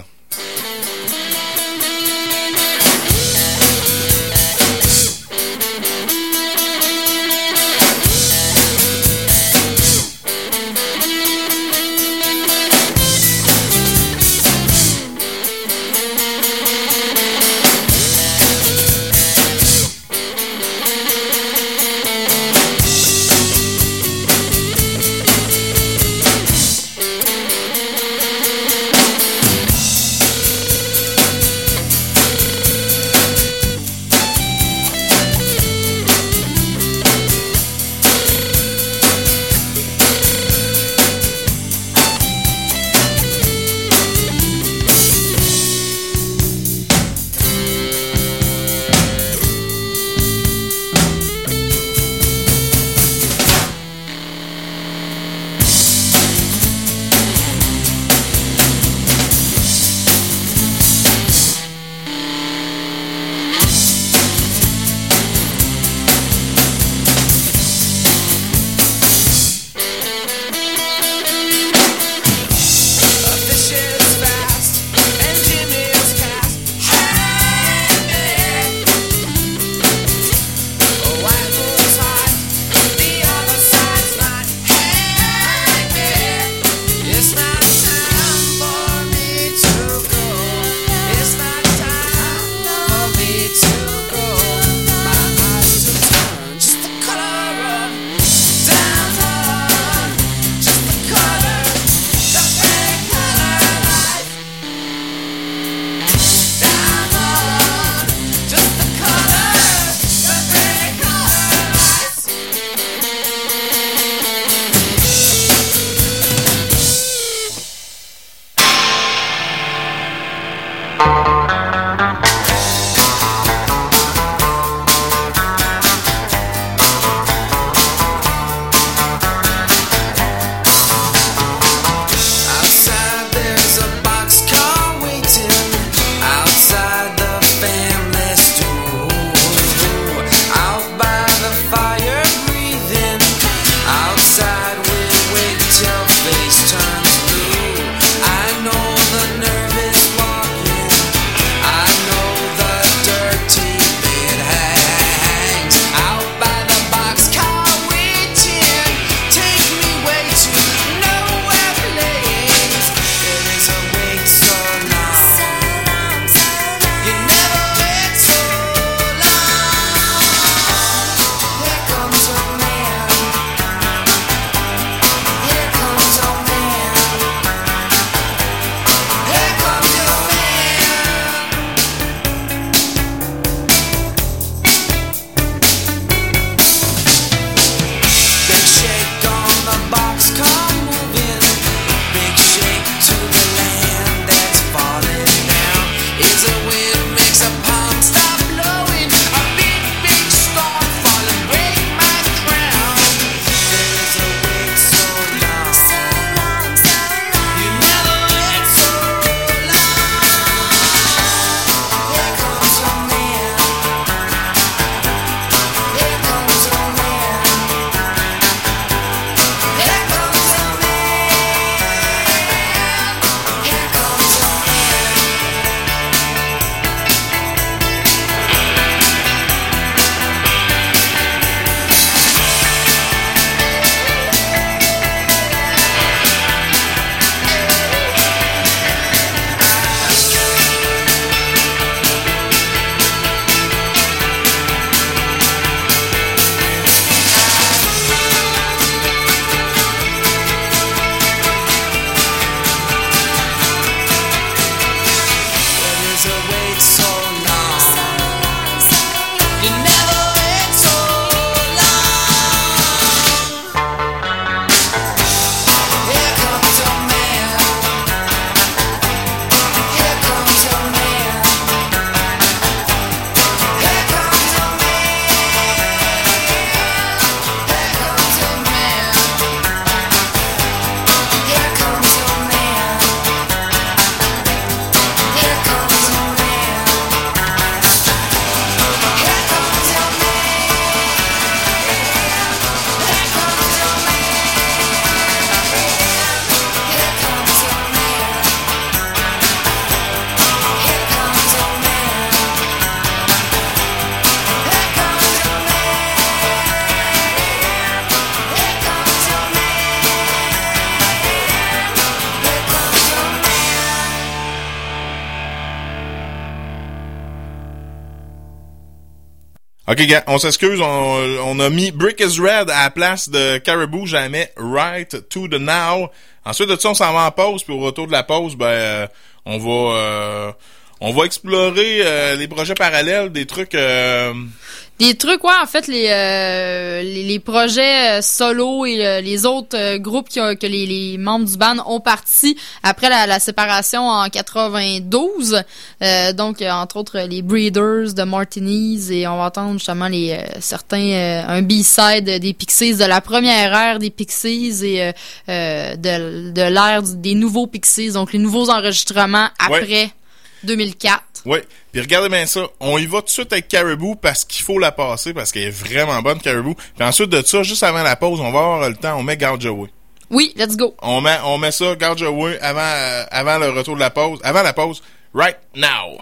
OK, gars, on s'excuse, on a mis Brick is Red à la place de Caribou, jamais Right to the Now. Ensuite de ça, on s'en va en pause, puis au retour de la pause, on va explorer les projets parallèles, des trucs...
Des trucs, ouais, en fait, les projets solo et les autres groupes que les membres du band ont parti après la séparation en 92. Donc, entre autres, les Breeders de Martinis, et on va entendre justement un B-side des Pixies, de la première ère des Pixies et de l'ère des nouveaux Pixies, donc les nouveaux enregistrements après 2004.
Oui, puis regardez bien ça. On y va tout de suite avec Caribou parce qu'il faut la passer, parce qu'elle est vraiment bonne, Caribou. Puis ensuite de ça, juste avant la pause, on va avoir le temps, on met Gouge Away.
Oui, let's go.
On met ça, Gouge Away, avant le retour de la pause. Avant la pause, right now.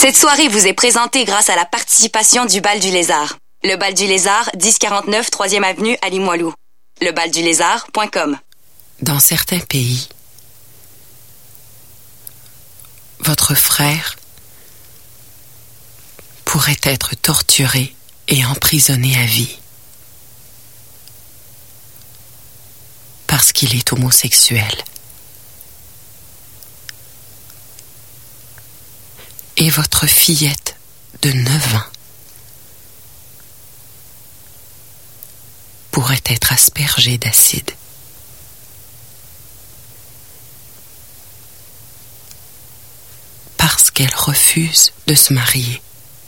Cette soirée vous est présentée grâce à la participation du Bal du Lézard. Le Bal du Lézard, 1049 3e Avenue à Limoilou. Lebaldulézard.com.
Dans certains pays, votre frère pourrait être torturé et emprisonné à vie parce qu'il est homosexuel. Et votre fillette de 9 ans pourrait être aspergée d'acide. Parce qu'elle refuse de se marier.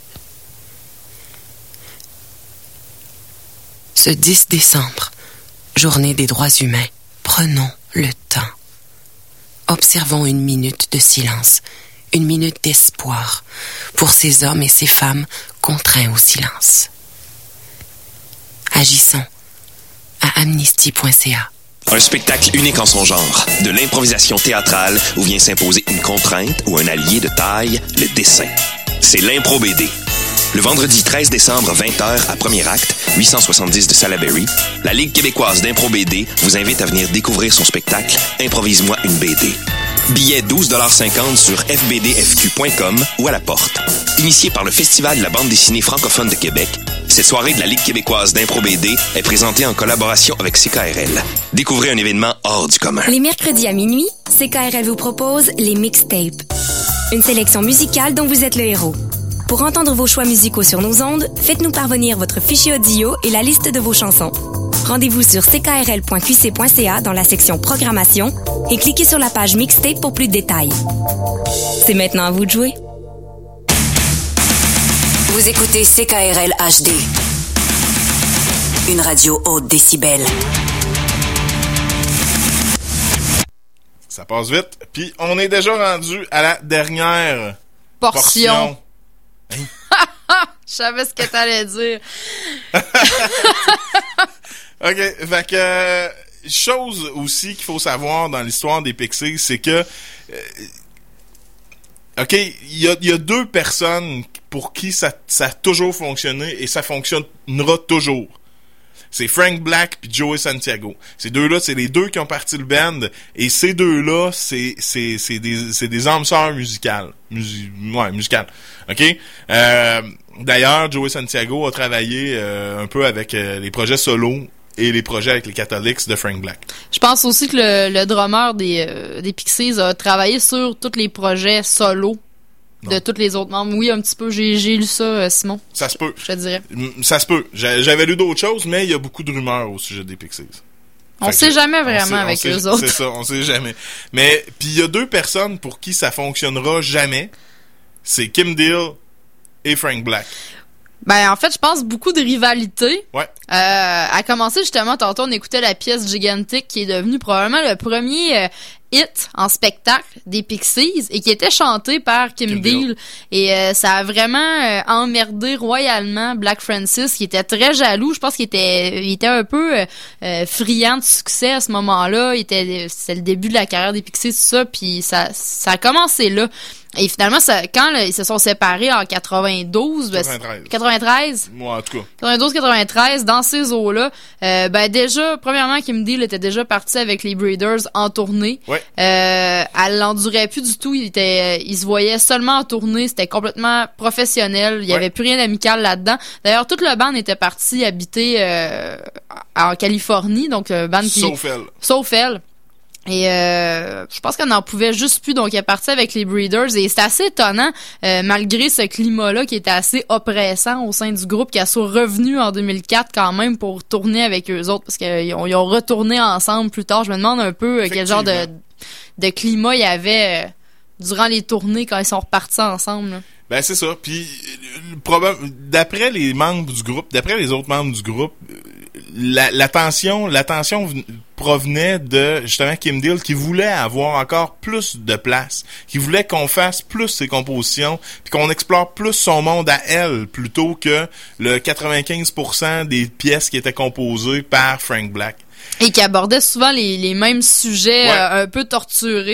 Ce 10 décembre, journée des droits humains, prenons le temps. Observons une minute de silence, une minute d'espoir pour ces hommes et ces femmes contraints au silence. Agissons à amnesty.ca.
Un spectacle unique en son genre, de l'improvisation théâtrale où vient s'imposer une contrainte ou un allié de taille, le dessin. C'est l'Impro BD. Le vendredi 13 décembre, 20h, à premier acte, 870 de Salaberry, la Ligue québécoise d'Impro BD vous invite à venir découvrir son spectacle « Improvise-moi une BD ». Billets 12,50 $ sur fbdfq.com ou à la porte. Initié par le Festival de la bande dessinée francophone de Québec, cette soirée de la Ligue québécoise d'Impro BD est présentée en collaboration avec CKRL. Découvrez un événement hors du commun.
Les mercredis à minuit, CKRL vous propose les mixtapes. Une sélection musicale dont vous êtes le héros. Pour entendre vos choix musicaux sur nos ondes, faites-nous parvenir votre fichier audio et la liste de vos chansons. Rendez-vous sur ckrl.qc.ca dans la section Programmation et cliquez sur la page Mixtape pour plus de détails. C'est maintenant à vous de jouer.
Vous écoutez CKRL HD. Une radio haute décibel.
Ça passe vite. Puis on est déjà rendu à la dernière
portion.
Hein?
Je savais ce que t'allais dire.
OK, fait que chose aussi qu'il faut savoir dans l'histoire des Pixies, c'est que OK, il y a 2 personnes pour qui ça a toujours fonctionné et ça fonctionnera toujours. C'est Frank Black puis Joey Santiago. Ces deux-là, c'est les 2 qui ont parti le band et ces 2-là, c'est des âmes sœurs musicales. Musicales. OK? D'ailleurs, Joey Santiago a travaillé un peu avec les projets solo et les projets avec les Catholics de Frank Black. Je
pense aussi que le drummer des Pixies a travaillé sur tous les projets solo de tous les autres membres. Oui, un petit peu. J'ai lu ça, Simon.
Ça se peut.
Je te dirais.
Ça se peut. J'avais lu d'autres choses, mais il y a beaucoup de rumeurs au sujet des Pixies.
On sait jamais vraiment avec eux autres.
C'est ça, on sait jamais. Mais, puis il y a 2 personnes pour qui ça fonctionnera jamais. C'est Kim Deal et Frank Black.
Ben, en fait, je pense beaucoup de rivalité.
Ouais.
À commencer, justement, tantôt, on écoutait la pièce Gigantic qui est devenue probablement le premier hit en spectacle des Pixies et qui était chanté par Kim Deal. Et ça a vraiment emmerdé royalement Black Francis, qui était très jaloux. Je pense qu'il était un peu friand de succès à ce moment-là. C'était le début de la carrière des Pixies, tout ça, puis ça a commencé là. Et finalement, quand ils se sont séparés en 92... 93?
Moi, en tout cas.
92-93, dans ces eaux-là, déjà, premièrement, Kim Deal était déjà parti avec les Breeders en tournée.
Ouais.
Elle l'endurait plus du tout. Il se voyait seulement en tournée. C'était complètement professionnel. Il y avait plus rien d'amical là-dedans. D'ailleurs, toute le band était parti habiter en Californie. Donc, band qui... Sauf elle. Et je pense qu'on n'en pouvait juste plus, donc elle est partie avec les Breeders et c'est assez étonnant, malgré ce climat-là qui était assez oppressant au sein du groupe, qu'elle soit revenue en 2004 quand même pour tourner avec eux autres, parce qu'ils ont retourné ensemble plus tard. Je me demande un peu quel genre de climat il y avait durant les tournées quand ils sont repartis ensemble, là.
Ben c'est ça. Puis d'après les membres du groupe, d'après les autres membres du groupe, la tension provenait de justement Kim Deal qui voulait avoir encore plus de place, qui voulait qu'on fasse plus ses compositions, puis qu'on explore plus son monde à elle plutôt que le 95% des pièces qui étaient composées par Frank Black.
Et qui abordait souvent les mêmes sujets un peu torturés.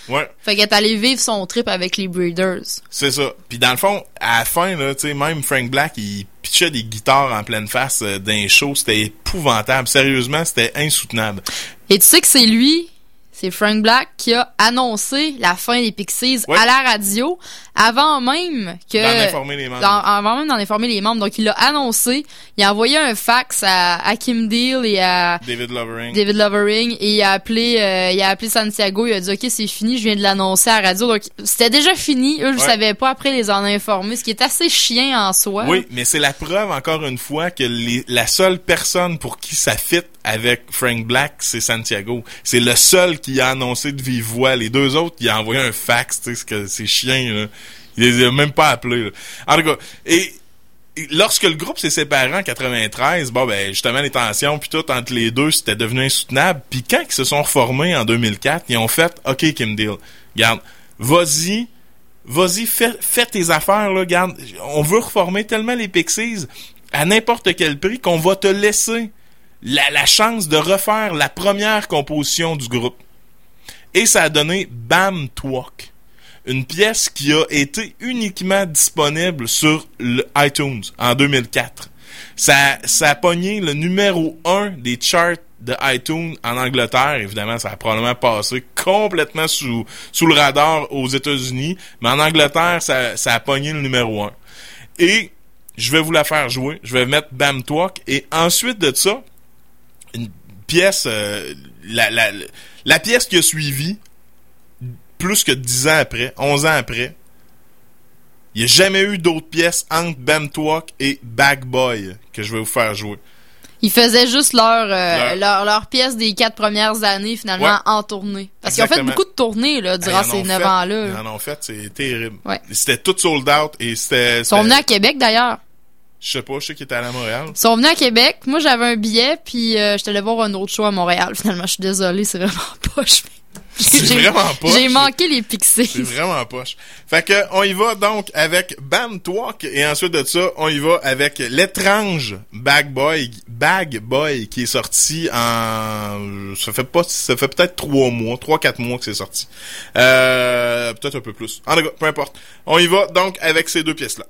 Ouais.
Fait qu'elle est allée vivre son trip avec les Breeders.
C'est ça. Puis dans le fond, à la fin, là, tu sais, même Frank Black, il pitchait des guitares en pleine face d'un show. C'était épouvantable. Sérieusement, c'était insoutenable.
Et tu sais que c'est lui, c'est Frank Black, qui a annoncé la fin des Pixies à la radio avant même que...
D'en informer les membres.
Avant même d'en informer les membres. Donc, il l'a annoncé. Il a envoyé un fax à Kim Deal et à...
David
Lovering. Et il a appelé Santiago. Il a dit, OK, c'est fini. Je viens de l'annoncer à la radio. Donc, c'était déjà fini. Eux, je savais pas. Après, les en informer. Ce qui est assez chiant en soi.
Oui, mais c'est la preuve, encore une fois, que la seule personne pour qui ça fit avec Frank Black, c'est Santiago. C'est le seul qui a annoncé de vive voix. Les deux autres, il a envoyé un fax, tu sais, c'est chiant, là. Il les a même pas appelés, là. En tout cas, et lorsque le groupe s'est séparé en 93, bon, ben, justement, les tensions puis tout entre les deux, c'était devenu insoutenable. Puis quand ils se sont reformés en 2004, ils ont fait, OK, Kim Deal, regarde, vas-y, fais tes affaires, là, regarde, on veut reformer tellement les Pixies à n'importe quel prix qu'on va te laisser la chance de refaire la première composition du groupe. Et ça a donné Bam Twok, une pièce qui a été uniquement disponible sur le iTunes en 2004. Ça a pogné le numéro 1 des charts de iTunes en Angleterre. Évidemment, ça a probablement passé complètement sous le radar aux États-Unis, mais en Angleterre, ça a pogné le numéro 1. Et je vais vous la faire jouer. Je vais mettre Bam Twok, et ensuite de ça, une pièce, la pièce qui a suivi, plus que 10 ans après, 11 ans après, il n'y a jamais eu d'autres pièces entre Bam Twok et Bag Boy que je vais vous faire jouer.
Ils faisaient juste leur pièce des 4 premières années, finalement, en tournée. Parce qu'ils ont fait beaucoup de tournées, là, durant ces 9 ans-là.
Ils en ont fait, c'est terrible.
Ouais.
C'était tout sold out, et
Ils sont venus à Québec, d'ailleurs.
Je sais qu'ils étaient allés à Montréal.
Ils sont venus à Québec. Moi, j'avais un billet, puis j'étais allé voir un autre show à Montréal. Finalement, je suis désolée, c'est vraiment poche.
Vraiment poche.
J'ai manqué les Pixies.
C'est vraiment poche. Fait que, on y va donc avec Bam Twok, et ensuite de ça, on y va avec l'étrange Bag Boy, qui est sorti ça fait peut-être 3-4 mois que c'est sorti. Peut-être un peu plus. En tout cas, peu importe. On y va donc avec ces deux pièces-là.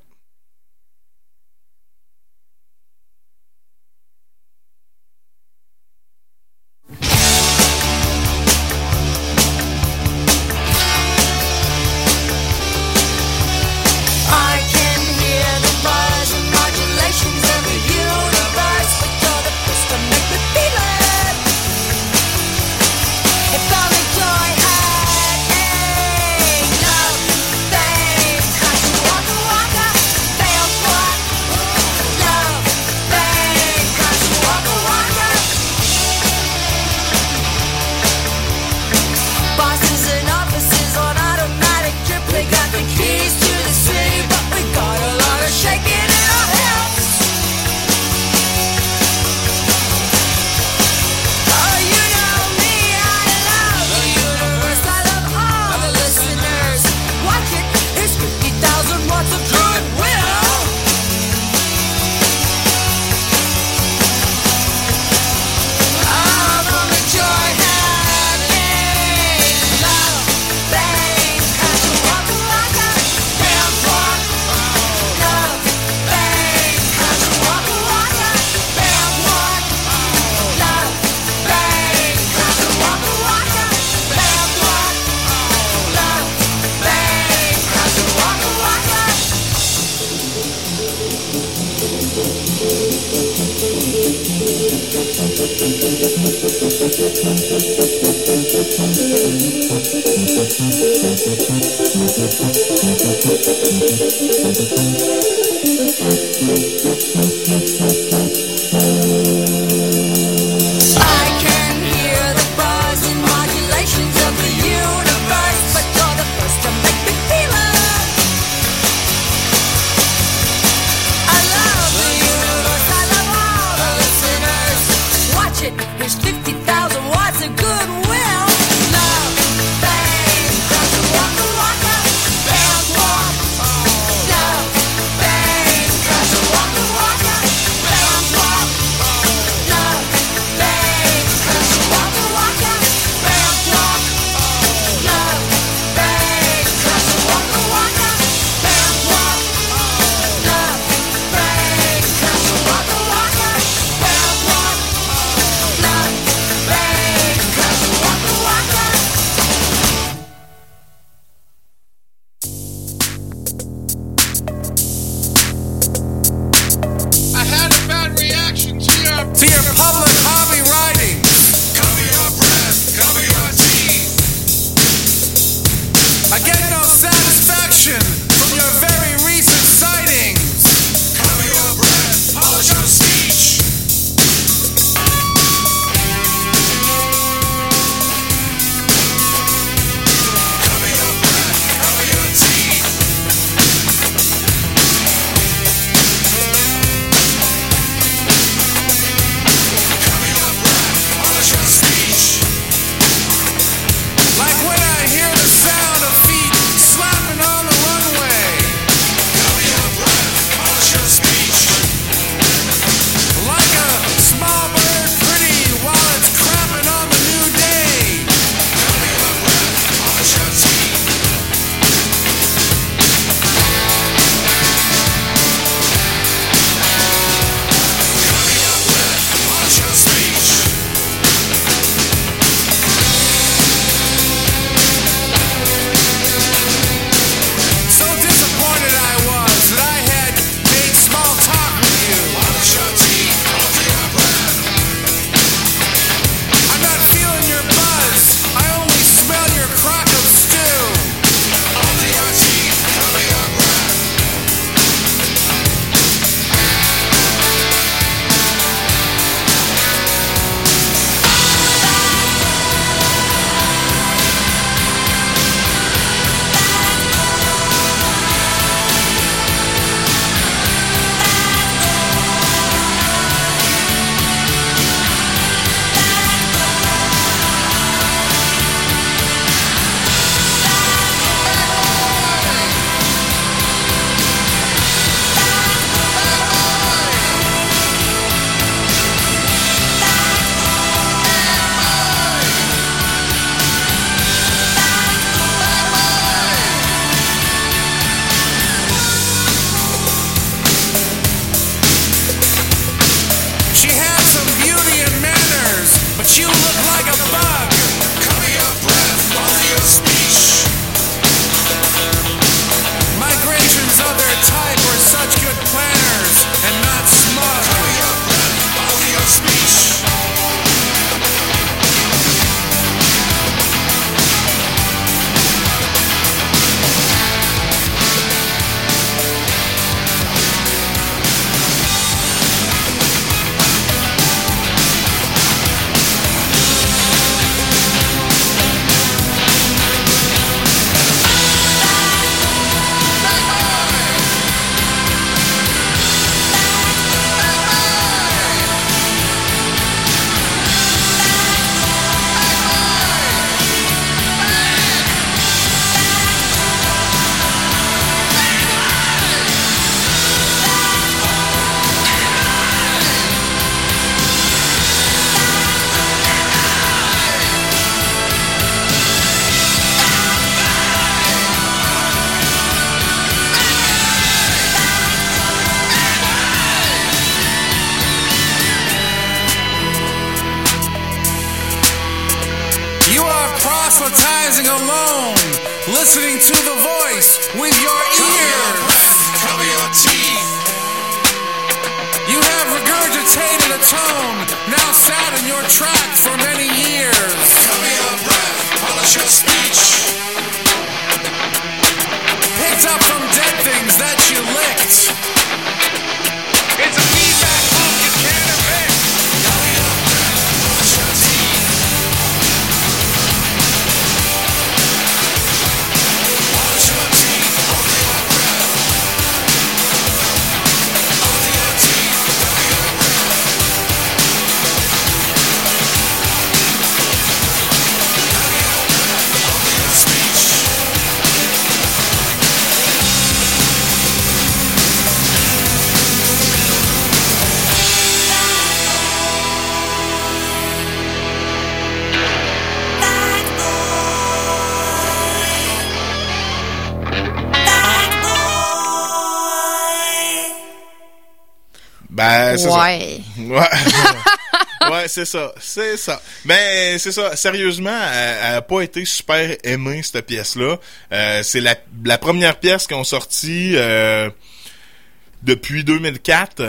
Don't you look like a bug? Cover your breath, all your speech. Migrations of their type were such good planners and not smug. Cover your breath, all your speech. Proselytizing alone, listening to the voice with your ears. Cover your teeth. You have regurgitated a tone, now sat in your track for many years. Cover your breath, polish your speech. Picked up from dead things that you licked. It's a feedback loop you can't evict. Cover your breath, polish your teeth.
Ben, c'est
ouais.
Ça. Ouais, c'est ça. C'est ça. Ben, c'est ça. Sérieusement, elle a pas été super aimée, cette pièce-là. C'est la première pièce qu'ils ont sortie depuis 2004.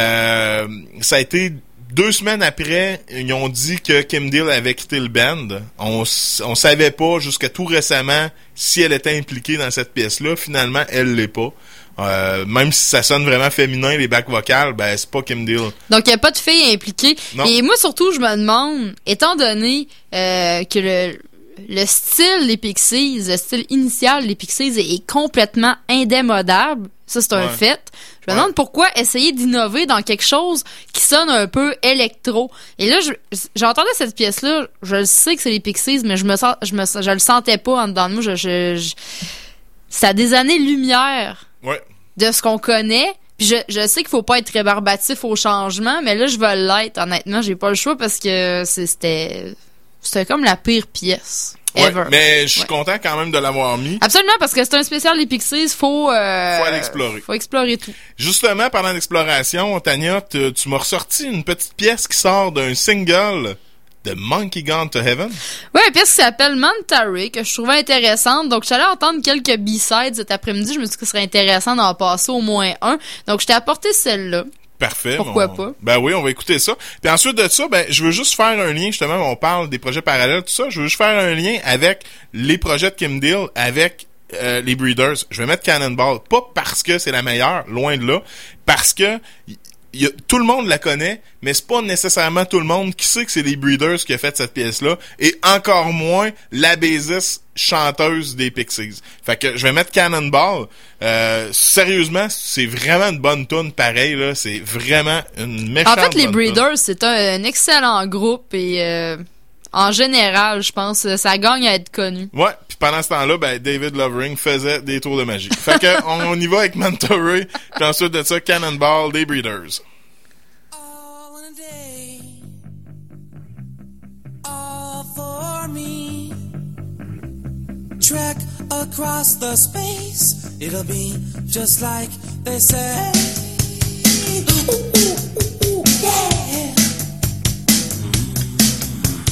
Ça a été 2 semaines après, ils ont dit que Kim Deal avait quitté le band. On savait pas jusqu'à tout récemment si elle était impliquée dans cette pièce-là. Finalement, elle l'est pas. Même si ça sonne vraiment féminin, les backs vocales, ben c'est pas Kim Deal.
Donc il y a pas de filles impliquées.
Non.
Et moi surtout, je me demande, étant donné que le style des Pixies, le style initial des Pixies est complètement indémodable, ça c'est un fait. Je me demande pourquoi essayer d'innover dans quelque chose qui sonne un peu électro. Et là, j'entendais cette pièce-là, je le sais que c'est les Pixies, mais je le sentais pas en dedans de moi. Ça a des années-lumière de ce qu'on connaît. Puis je sais qu'il faut pas être rébarbatif au changement, mais là, je veux l'être. Honnêtement, j'ai pas le choix parce que c'était comme la pire pièce. Ever.
Mais je suis content quand même de l'avoir mis.
Absolument, parce que c'est un spécial des Pixies, faut
aller explorer.
Faut explorer tout.
Justement, parlant d'exploration, Tania, tu m'as ressorti une petite pièce qui sort d'un single de Monkey Gone to Heaven.
Ouais, une pièce qui s'appelle Manta Ray, que je trouvais intéressante. Donc, j'allais entendre quelques B-sides cet après-midi. Je me suis dit que ce serait intéressant d'en passer au moins un. Donc, je t'ai apporté celle-là.
Parfait.
Pourquoi pas?
Ben oui, on va écouter ça. Puis ensuite de ça, ben je veux juste faire un lien, justement, on parle des projets parallèles, tout ça. Je veux juste faire un lien avec les projets de Kim Deal, avec les Breeders. Je vais mettre Cannonball. Pas parce que c'est la meilleure, loin de là. Parce que tout le monde la connaît, mais c'est pas nécessairement tout le monde qui sait que c'est les Breeders qui a fait cette pièce-là, et encore moins la bassiste chanteuse des Pixies. Fait que je vais mettre Cannonball. Sérieusement, c'est vraiment une bonne tune pareil, là. C'est vraiment une méchante.
En fait, les
bonne
Breeders,
tune.
c'est un excellent groupe et en général, je pense, ça gagne à être connu.
Ouais, puis pendant ce temps-là, ben David Lovering faisait des tours de magie. Fait que on y va avec Manta Ray, puis ensuite de ça, Cannonball des Breeders.
All in a day, all for me. Trek across the space, it'll be just like they say. Ooh, ooh, ooh, ooh, yeah.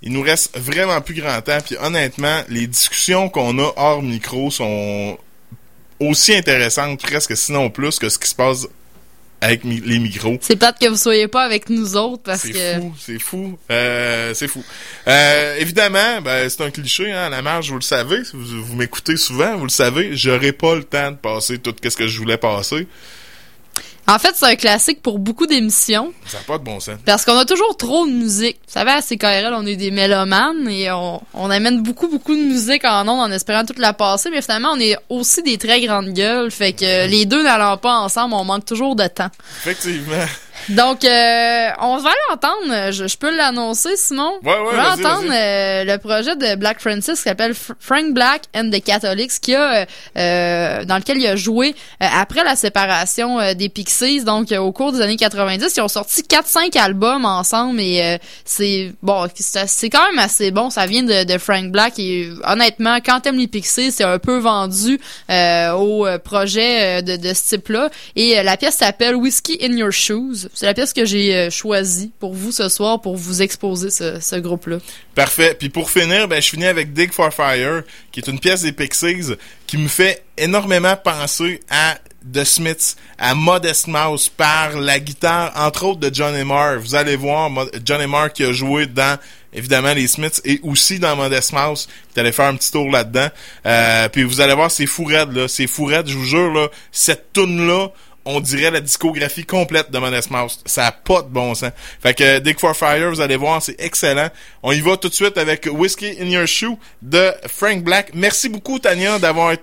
il nous reste vraiment plus grand temps. Puis honnêtement, les discussions qu'on a hors micro sont aussi intéressantes, presque sinon plus, que ce qui se passe avec les micros.
C'est plate que vous soyez pas avec nous autres parce que...
C'est fou. Évidemment, c'est un cliché, hein, à la marge, vous le savez. Si vous m'écoutez souvent, vous le savez. J'aurai pas le temps de passer tout ce que je voulais passer.
En fait, c'est un classique pour beaucoup d'émissions.
Ça n'a pas de bon sens.
Parce qu'on a toujours trop de musique. Vous savez, à CKRL, on est des mélomanes et on amène beaucoup de musique en ondes en espérant toute la passer, mais finalement, on est aussi des très grandes gueules. Fait que les deux n'allant pas ensemble, on manque toujours de temps.
Effectivement.
Donc, on va aller entendre, je peux l'annoncer, Simon?
Ouais,
on va entendre le projet de Black Francis qui s'appelle Frank Black and the Catholics, qui a dans lequel il a joué après la séparation des Pixies, donc au cours des années 90. Ils ont sorti 4-5 albums ensemble et c'est quand même assez bon. Ça vient de Frank Black et honnêtement, quand t'aimes les Pixies, c'est un peu vendu au projet de ce type-là. Et la pièce s'appelle Whiskey in Your Shoes. C'est la pièce que j'ai choisie pour vous ce soir pour vous exposer ce groupe-là.
Parfait. Puis pour finir, je finis avec Dig for Fire, qui est une pièce des Pixies qui me fait énormément penser à The Smiths, à Modest Mouse par la guitare, entre autres, de Johnny Marr. Vous allez voir Johnny Marr qui a joué dans, évidemment, les Smiths et aussi dans Modest Mouse. Vous allez faire un petit tour là-dedans. Puis vous allez voir, c'est fou raide, là. C'est fou raide, je vous jure, là. Cette toune-là, on dirait la discographie complète de Modest Mouse. Ça a pas de bon sens. Fait que Dig for Fire, vous allez voir, c'est excellent. On y va tout de suite avec Whiskey in Your Shoe de Frank Black. Merci beaucoup, Tania, d'être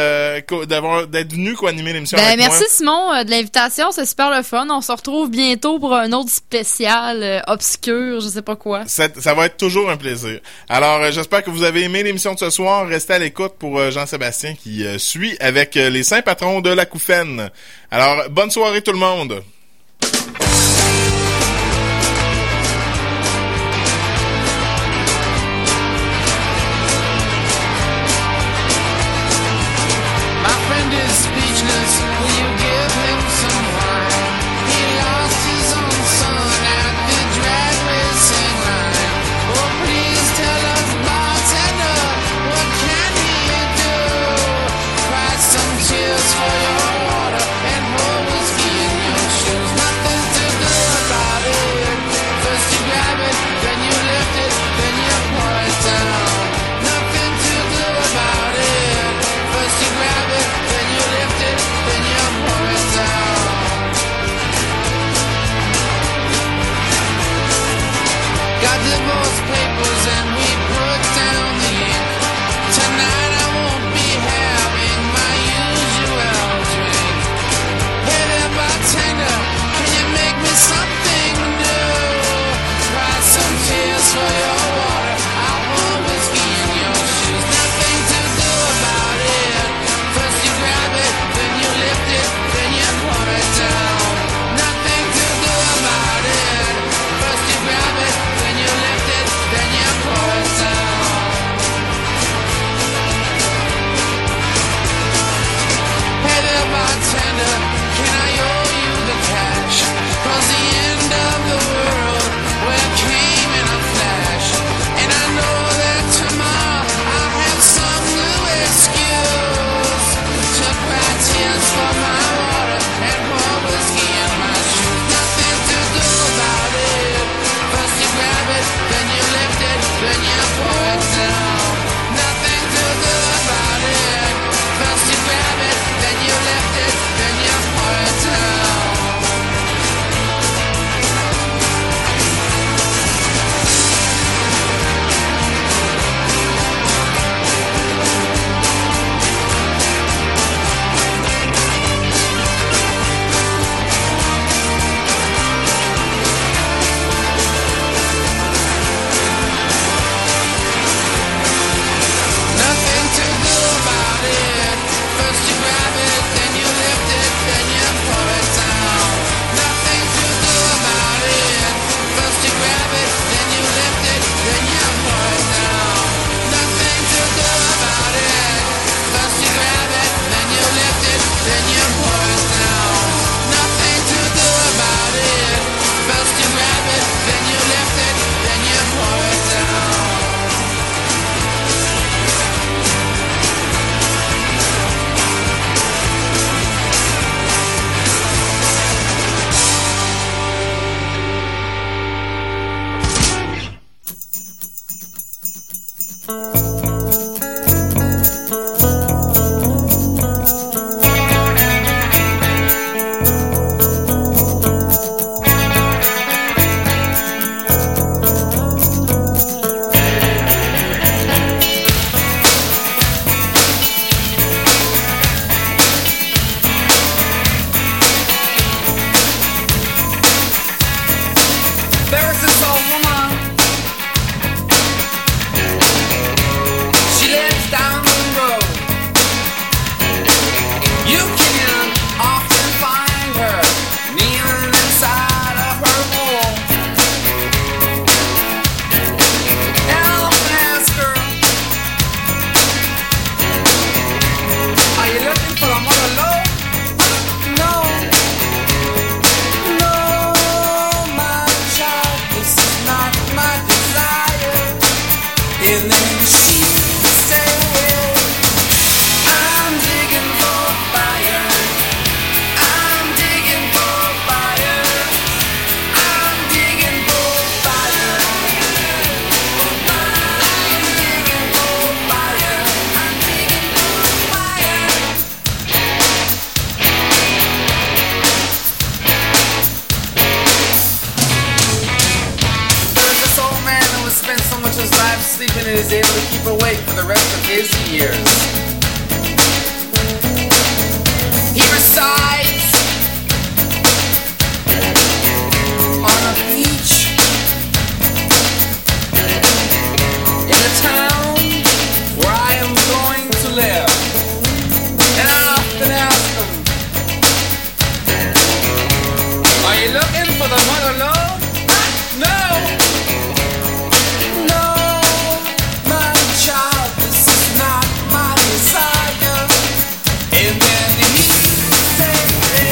venu co-animer l'émission avec moi.
Merci, Simon, de l'invitation. C'est super le fun. On se retrouve bientôt pour un autre spécial obscur, je sais pas quoi.
Ça va être toujours un plaisir. Alors, j'espère que vous avez aimé l'émission de ce soir. Restez à l'écoute pour Jean-Sébastien qui suit avec les saints patrons de la Couffaine. Alors, bonne soirée tout le monde!
For your water and pour whiskey in your shoe. sleeping and is able to keep awake for the rest of his years. He resides on a beach in the town where I am going to live. And I often ask him, are you looking for the mother love? No! No, my child, this is not my desire. And then he said,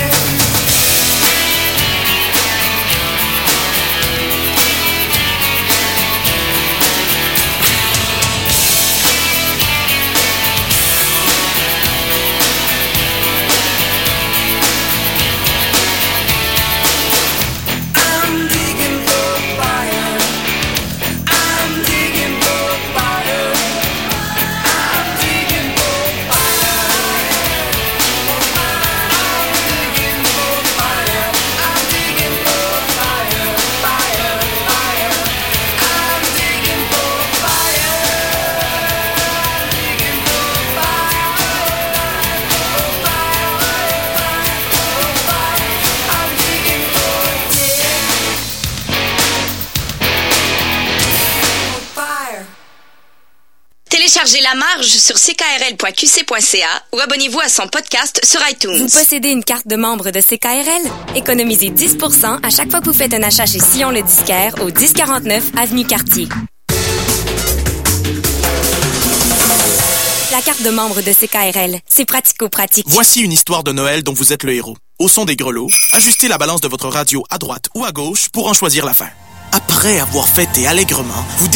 I'm digging for fire. I'm digging for fire. I'm digging for fire. I'm digging for fire. I'm digging for fire. Fire, fire. I'm digging for fire. Digging for fire. I'm digging for fire.
Téléchargez La Marge sur ckrl.qc.ca ou abonnez-vous à son podcast sur iTunes.
Vous possédez une carte de membre de CKRL? Économisez 10% à chaque fois que vous faites un achat chez Sillon le Disquaire au 1049 Avenue Cartier. La carte de membre de CKRL, c'est pratico-pratique.
Voici une histoire de Noël dont vous êtes le héros. Au son des grelots, ajustez la balance de votre radio à droite ou à gauche pour en choisir la fin. Après avoir fêté allègrement, vous